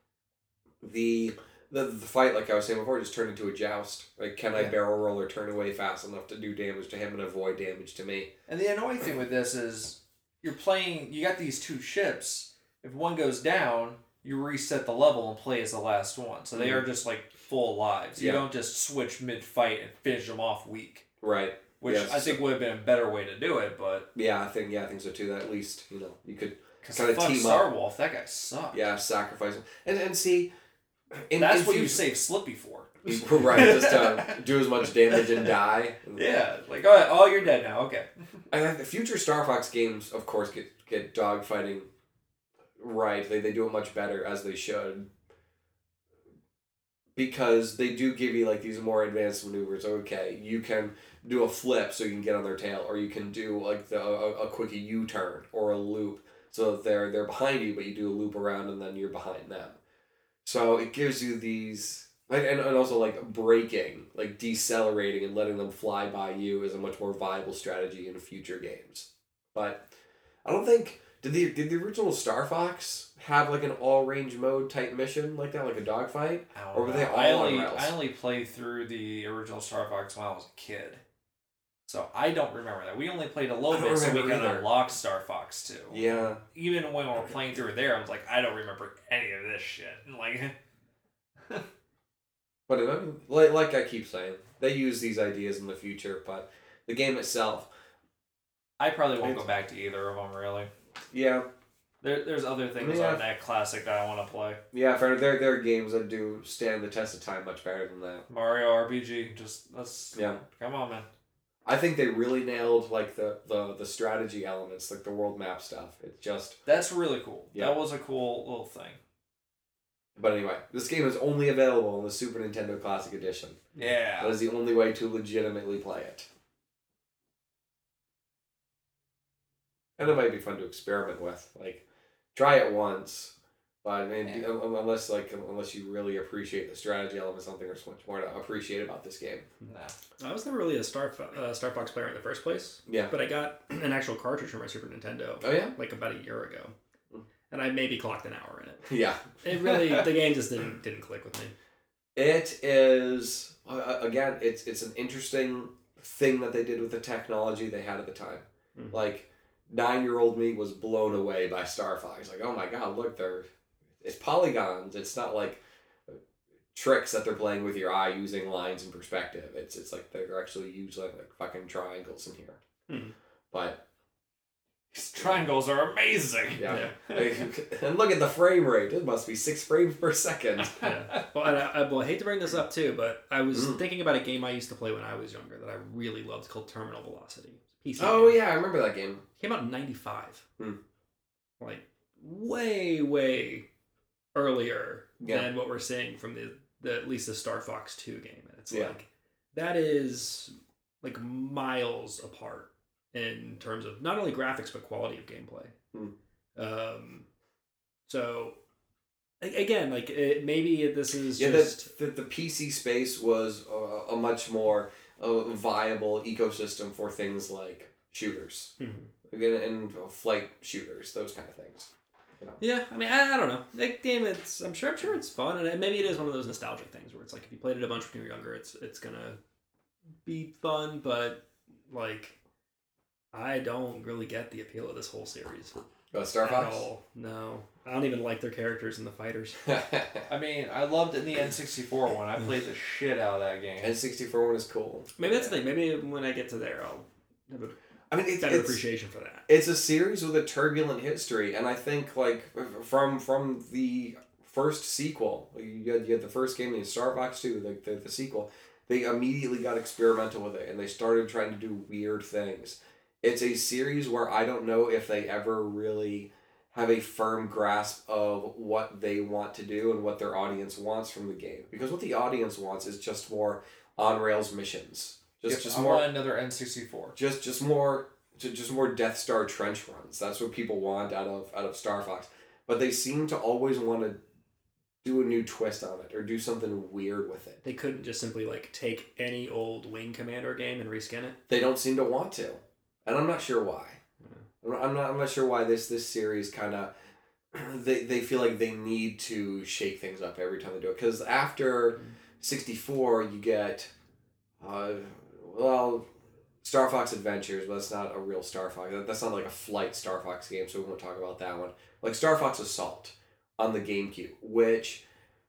the, the the fight, like I was saying before, just turned into a joust. Like, can I Yeah. barrel roll or turn away fast enough to do damage to him and avoid damage to me? And the annoying thing with this is you're playing. You got these two ships. If one goes down, you reset the level and play as the last one. So they Mhm. are just like full lives. You Yeah. don't just switch mid fight and finish them off weak. Right. Which Yes. I think would have been a better way to do it, but Yeah, I think yeah, I think so too. That at least you know you could because Kinda fuck team Star up. Wolf, that guy sucked. yeah sacrifice him. and and see. In, That's in what you future- save Slippy for. right, just to do as much damage and die. Yeah, like oh, oh, you're dead now. Okay. And then the future Star Fox games, of course, get get dogfighting right. They they do it much better, as they should. Because they do give you like these more advanced maneuvers. Okay, you can do a flip so you can get on their tail, or you can do like the a, a quickie U turn or a loop so that they're they're behind you, but you do a loop around and then you're behind them. So it gives you these, and, and and also like braking, like decelerating and letting them fly by you is a much more viable strategy in future games. But I don't think did the did the original Star Fox have like an all range mode type mission like that, like a dogfight? I don't Or were know. they all I on only rails? I only played through the original Star Fox when I was a kid, so I don't remember that. We only played a I little don't bit, so we remember could either. unlock Star Fox too. Yeah, Even when we were playing through it there, I was like, I don't remember any of this shit. And like, but I mean, like like I keep saying, they use these ideas in the future, but the game itself, I probably won't It's- go back to either of them really. yeah, There, there's other things Yeah. on that classic that I want to play. yeah, for there there are games that do stand the test of time much better than that. Mario R P G, just let's Yeah. come on, man. I think they really nailed like the, the, the strategy elements, like the world map stuff. It's just, That's really cool. Yeah. That was a cool little thing. but anyway, this game is only available on the Super Nintendo Classic Edition. That Yeah. is the only way to legitimately play it. and it might be fun to experiment with. Like, try it once. But I mean, Yeah. un- unless like unless you really appreciate the strategy element, of something, there's much more to appreciate about this game. Nah. I was never really a Star Fo- uh, Star Fox player in the first place, Yeah. but I got an actual cartridge for my Super Nintendo Oh yeah. like about a year ago, Mm. and I maybe clocked an hour in it. Yeah. It really the game just didn't didn't click with me. It is uh, again. It's it's an interesting thing that they did with the technology they had at the time. Mhm. Like nine year old me was blown away by Star Fox. Like, oh my god, look, they're it's polygons. It's not like tricks that they're playing with your eye using lines and perspective. It's it's like they're actually using like fucking triangles in here. Mhm. But These triangles are amazing. yeah. And look at the frame rate. It must be six frames per second. Yeah. Well, and I, I, well, I hate to bring this up too, but I was Mm. thinking about a game I used to play when I was younger that I really loved called Terminal Velocity. P C Oh game. yeah, I remember that game. Came out in ninety-five. Hmm. Like, way, way earlier Yeah. than what we're seeing from the, the at least the Star Fox two game. And it's Yeah. like, that is like miles apart in terms of not only graphics, but quality of gameplay. Hmm. Um, so, a- again, like, it, maybe this is Yeah, just... the, the, the P C space was a, a much more uh, viable ecosystem for things like shooters. Mhm. Again, and flight shooters, those kind of things. You know. Yeah, I mean, I, I don't know. That game, it's I'm sure I'm sure it's fun, and maybe it is one of those nostalgic things where it's like if you played it a bunch when you were younger, it's it's gonna be fun, but like I don't really get the appeal of this whole series Uh, Star at Fox? all. No, I don't even like their characters and the fighters. I mean, I loved it in the N sixty-four one. I played the shit out of that game. N sixty-four one is cool. Maybe that's the thing. Maybe when I get to there, I'll have a I mean, it's, better it's, appreciation for that. it's a series with a turbulent history, and I think like from from the first sequel, you had, you had the first game, the Star Fox two, the, the the sequel. They immediately got experimental with it, and they started trying to do weird things. It's a series where I don't know if they ever really have a firm grasp of what they want to do and what their audience wants from the game, because what the audience wants is just more on rails missions, just Yep, just I more. want another N sixty-four. just just more ju- just more Death Star trench runs. That's what people want out of out of Star Fox. But they seem to always want to do a new twist on it or do something weird with it. They couldn't just simply like take any old Wing Commander game and reskin it. They don't seem to want to, and I'm not sure why. I'm not I'm not, I'm not sure why this this series kind of they they feel like they need to shake things up every time they do it, because after sixty-four you get uh well Star Fox Adventures, but that's not a real Star Fox. That- That's not like a flight Star Fox game, so we won't talk about that one. Like Star Fox Assault on the GameCube, which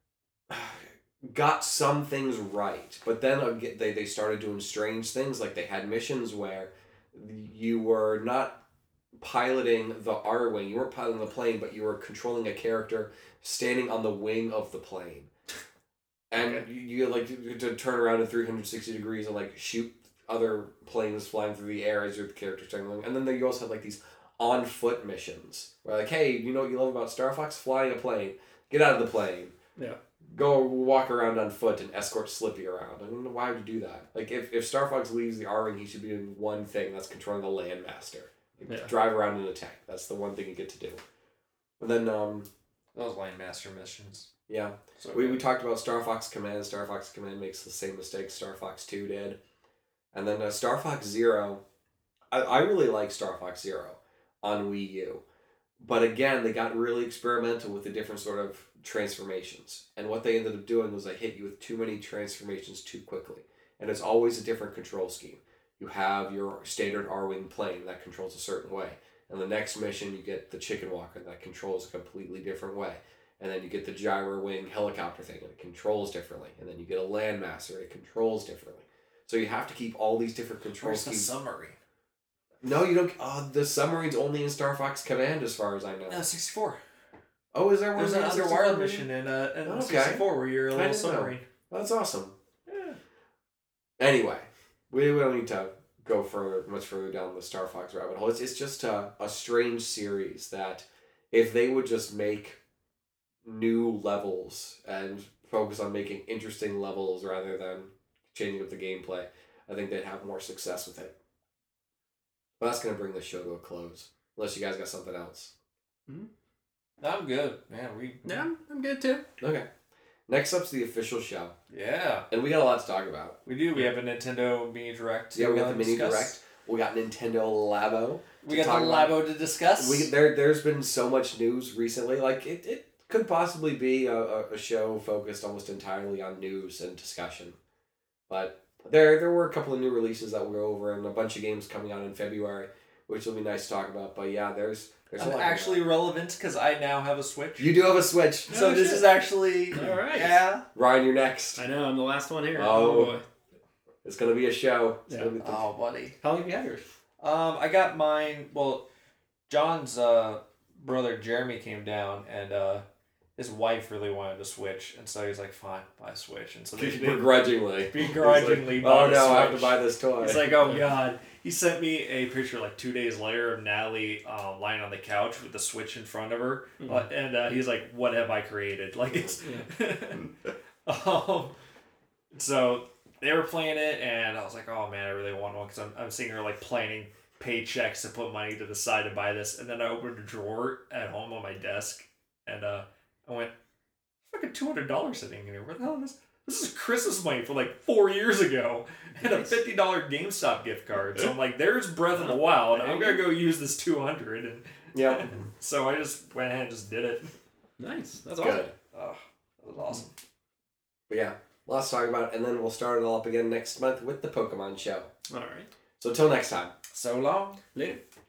got some things right, but then ag- they, they started doing strange things. Like they had missions where you were not piloting the R-Wing, you weren't piloting the plane, but you were controlling a character standing on the wing of the plane. And Okay. you, you like to, to turn around in three hundred sixty degrees and like shoot other planes flying through the air as your character standing along. And then there you also have like these on foot missions where like, hey, you know what you love about Star Fox? Flying a plane. Get out of the plane. Yeah. Go walk around on foot and escort Slippy around. I don't know why would you do that. Like if, if Star Fox leaves the R-Wing, he should be doing one thing, that's controlling the Landmaster. Like, Yeah. drive around in a tank. That's the one thing you get to do. And then um Those Landmaster missions. yeah. So We, we talked about Star Fox Command. Star Fox Command makes the same mistake Star Fox two did. And then uh, Star Fox Zero. I, I really like Star Fox Zero on Wii U. But again, they got really experimental with the different sort of transformations. And what they ended up doing was they hit you with too many transformations too quickly. And it's always a different control scheme. You have your standard R-Wing plane that controls a certain way. And the next mission, you get the Chicken Walker that controls a completely different way. And then you get the gyro wing helicopter thing, and it controls differently. And then you get a Landmaster, and it controls differently. So you have to keep all these different control Where's the schemes. submarine? No, you don't. Uh, the submarine's only in Star Fox Command, as far as I know. No, sixty-four. Oh, is there one? There's an in underwater sixty-four? mission in uh in Okay. sixty-four where you're a I little didn't know. submarine. That's awesome. Yeah. Anyway, we, we don't need to go further, much further down the Star Fox rabbit hole. It's, it's just a, a strange series that if they would just make new levels and focus on making interesting levels rather than changing up the gameplay, I think they'd have more success with it. But that's going to bring the show to a close. Unless you guys got something else. I'm good, man. We Yeah, I'm, I'm good too. Okay. Next up's the official show. yeah, And we got a lot to talk about. we do. We have a Nintendo Mini Direct. Yeah, we got uh, the Mini discuss. Direct. We got Nintendo Labo. We to got talk the about. Labo to discuss. We there there's been so much news recently. Like it, it could possibly be a, a, a show focused almost entirely on news and discussion. But there there were a couple of new releases that we're over and a bunch of games coming out in February, which will be nice to talk about. But yeah, there's there's a I'm lot actually relevant because I now have a Switch. You do have a Switch. so Oh, this shit. is actually All right. Yeah. Ryan, you're next. I know, I'm the last one here. Oh. boy. It's gonna be a show. It's Yeah. gonna be th- Oh, buddy. How long have you had yours? Um, I got mine. Well, John's uh brother Jeremy came down and uh his wife really wanted a Switch, and so he's like, "Fine, buy a Switch." And so they, they begrudgingly. begrudgingly He's like, bought oh a no, I have to Switch. buy this toy. He's like, "Oh God." He sent me a picture like two days later of Natalie um, lying on the couch with the Switch in front of her, Mhm. uh, and uh, he's like, "What have I created?" Like it's. um, so they were playing it, and I was like, "Oh man, I really want one," because I'm I'm seeing her like planning paychecks to put money to the side to buy this, and then I opened a drawer at home on my desk, and uh, I went, "Fucking two hundred dollars sitting in here. Where the hell is this?" This is Christmas money for like four years ago, and a fifty dollar GameStop gift card. So I'm like, "There's Breath of the Wild. I'm gonna go use this two hundred." And yeah. so I just went ahead and just did it. Nice. That's awesome. Good. Oh, that was awesome. But yeah, lots to talk about, and then we'll start it all up again next month with the Pokemon show. All right. So until next time. So long. Later.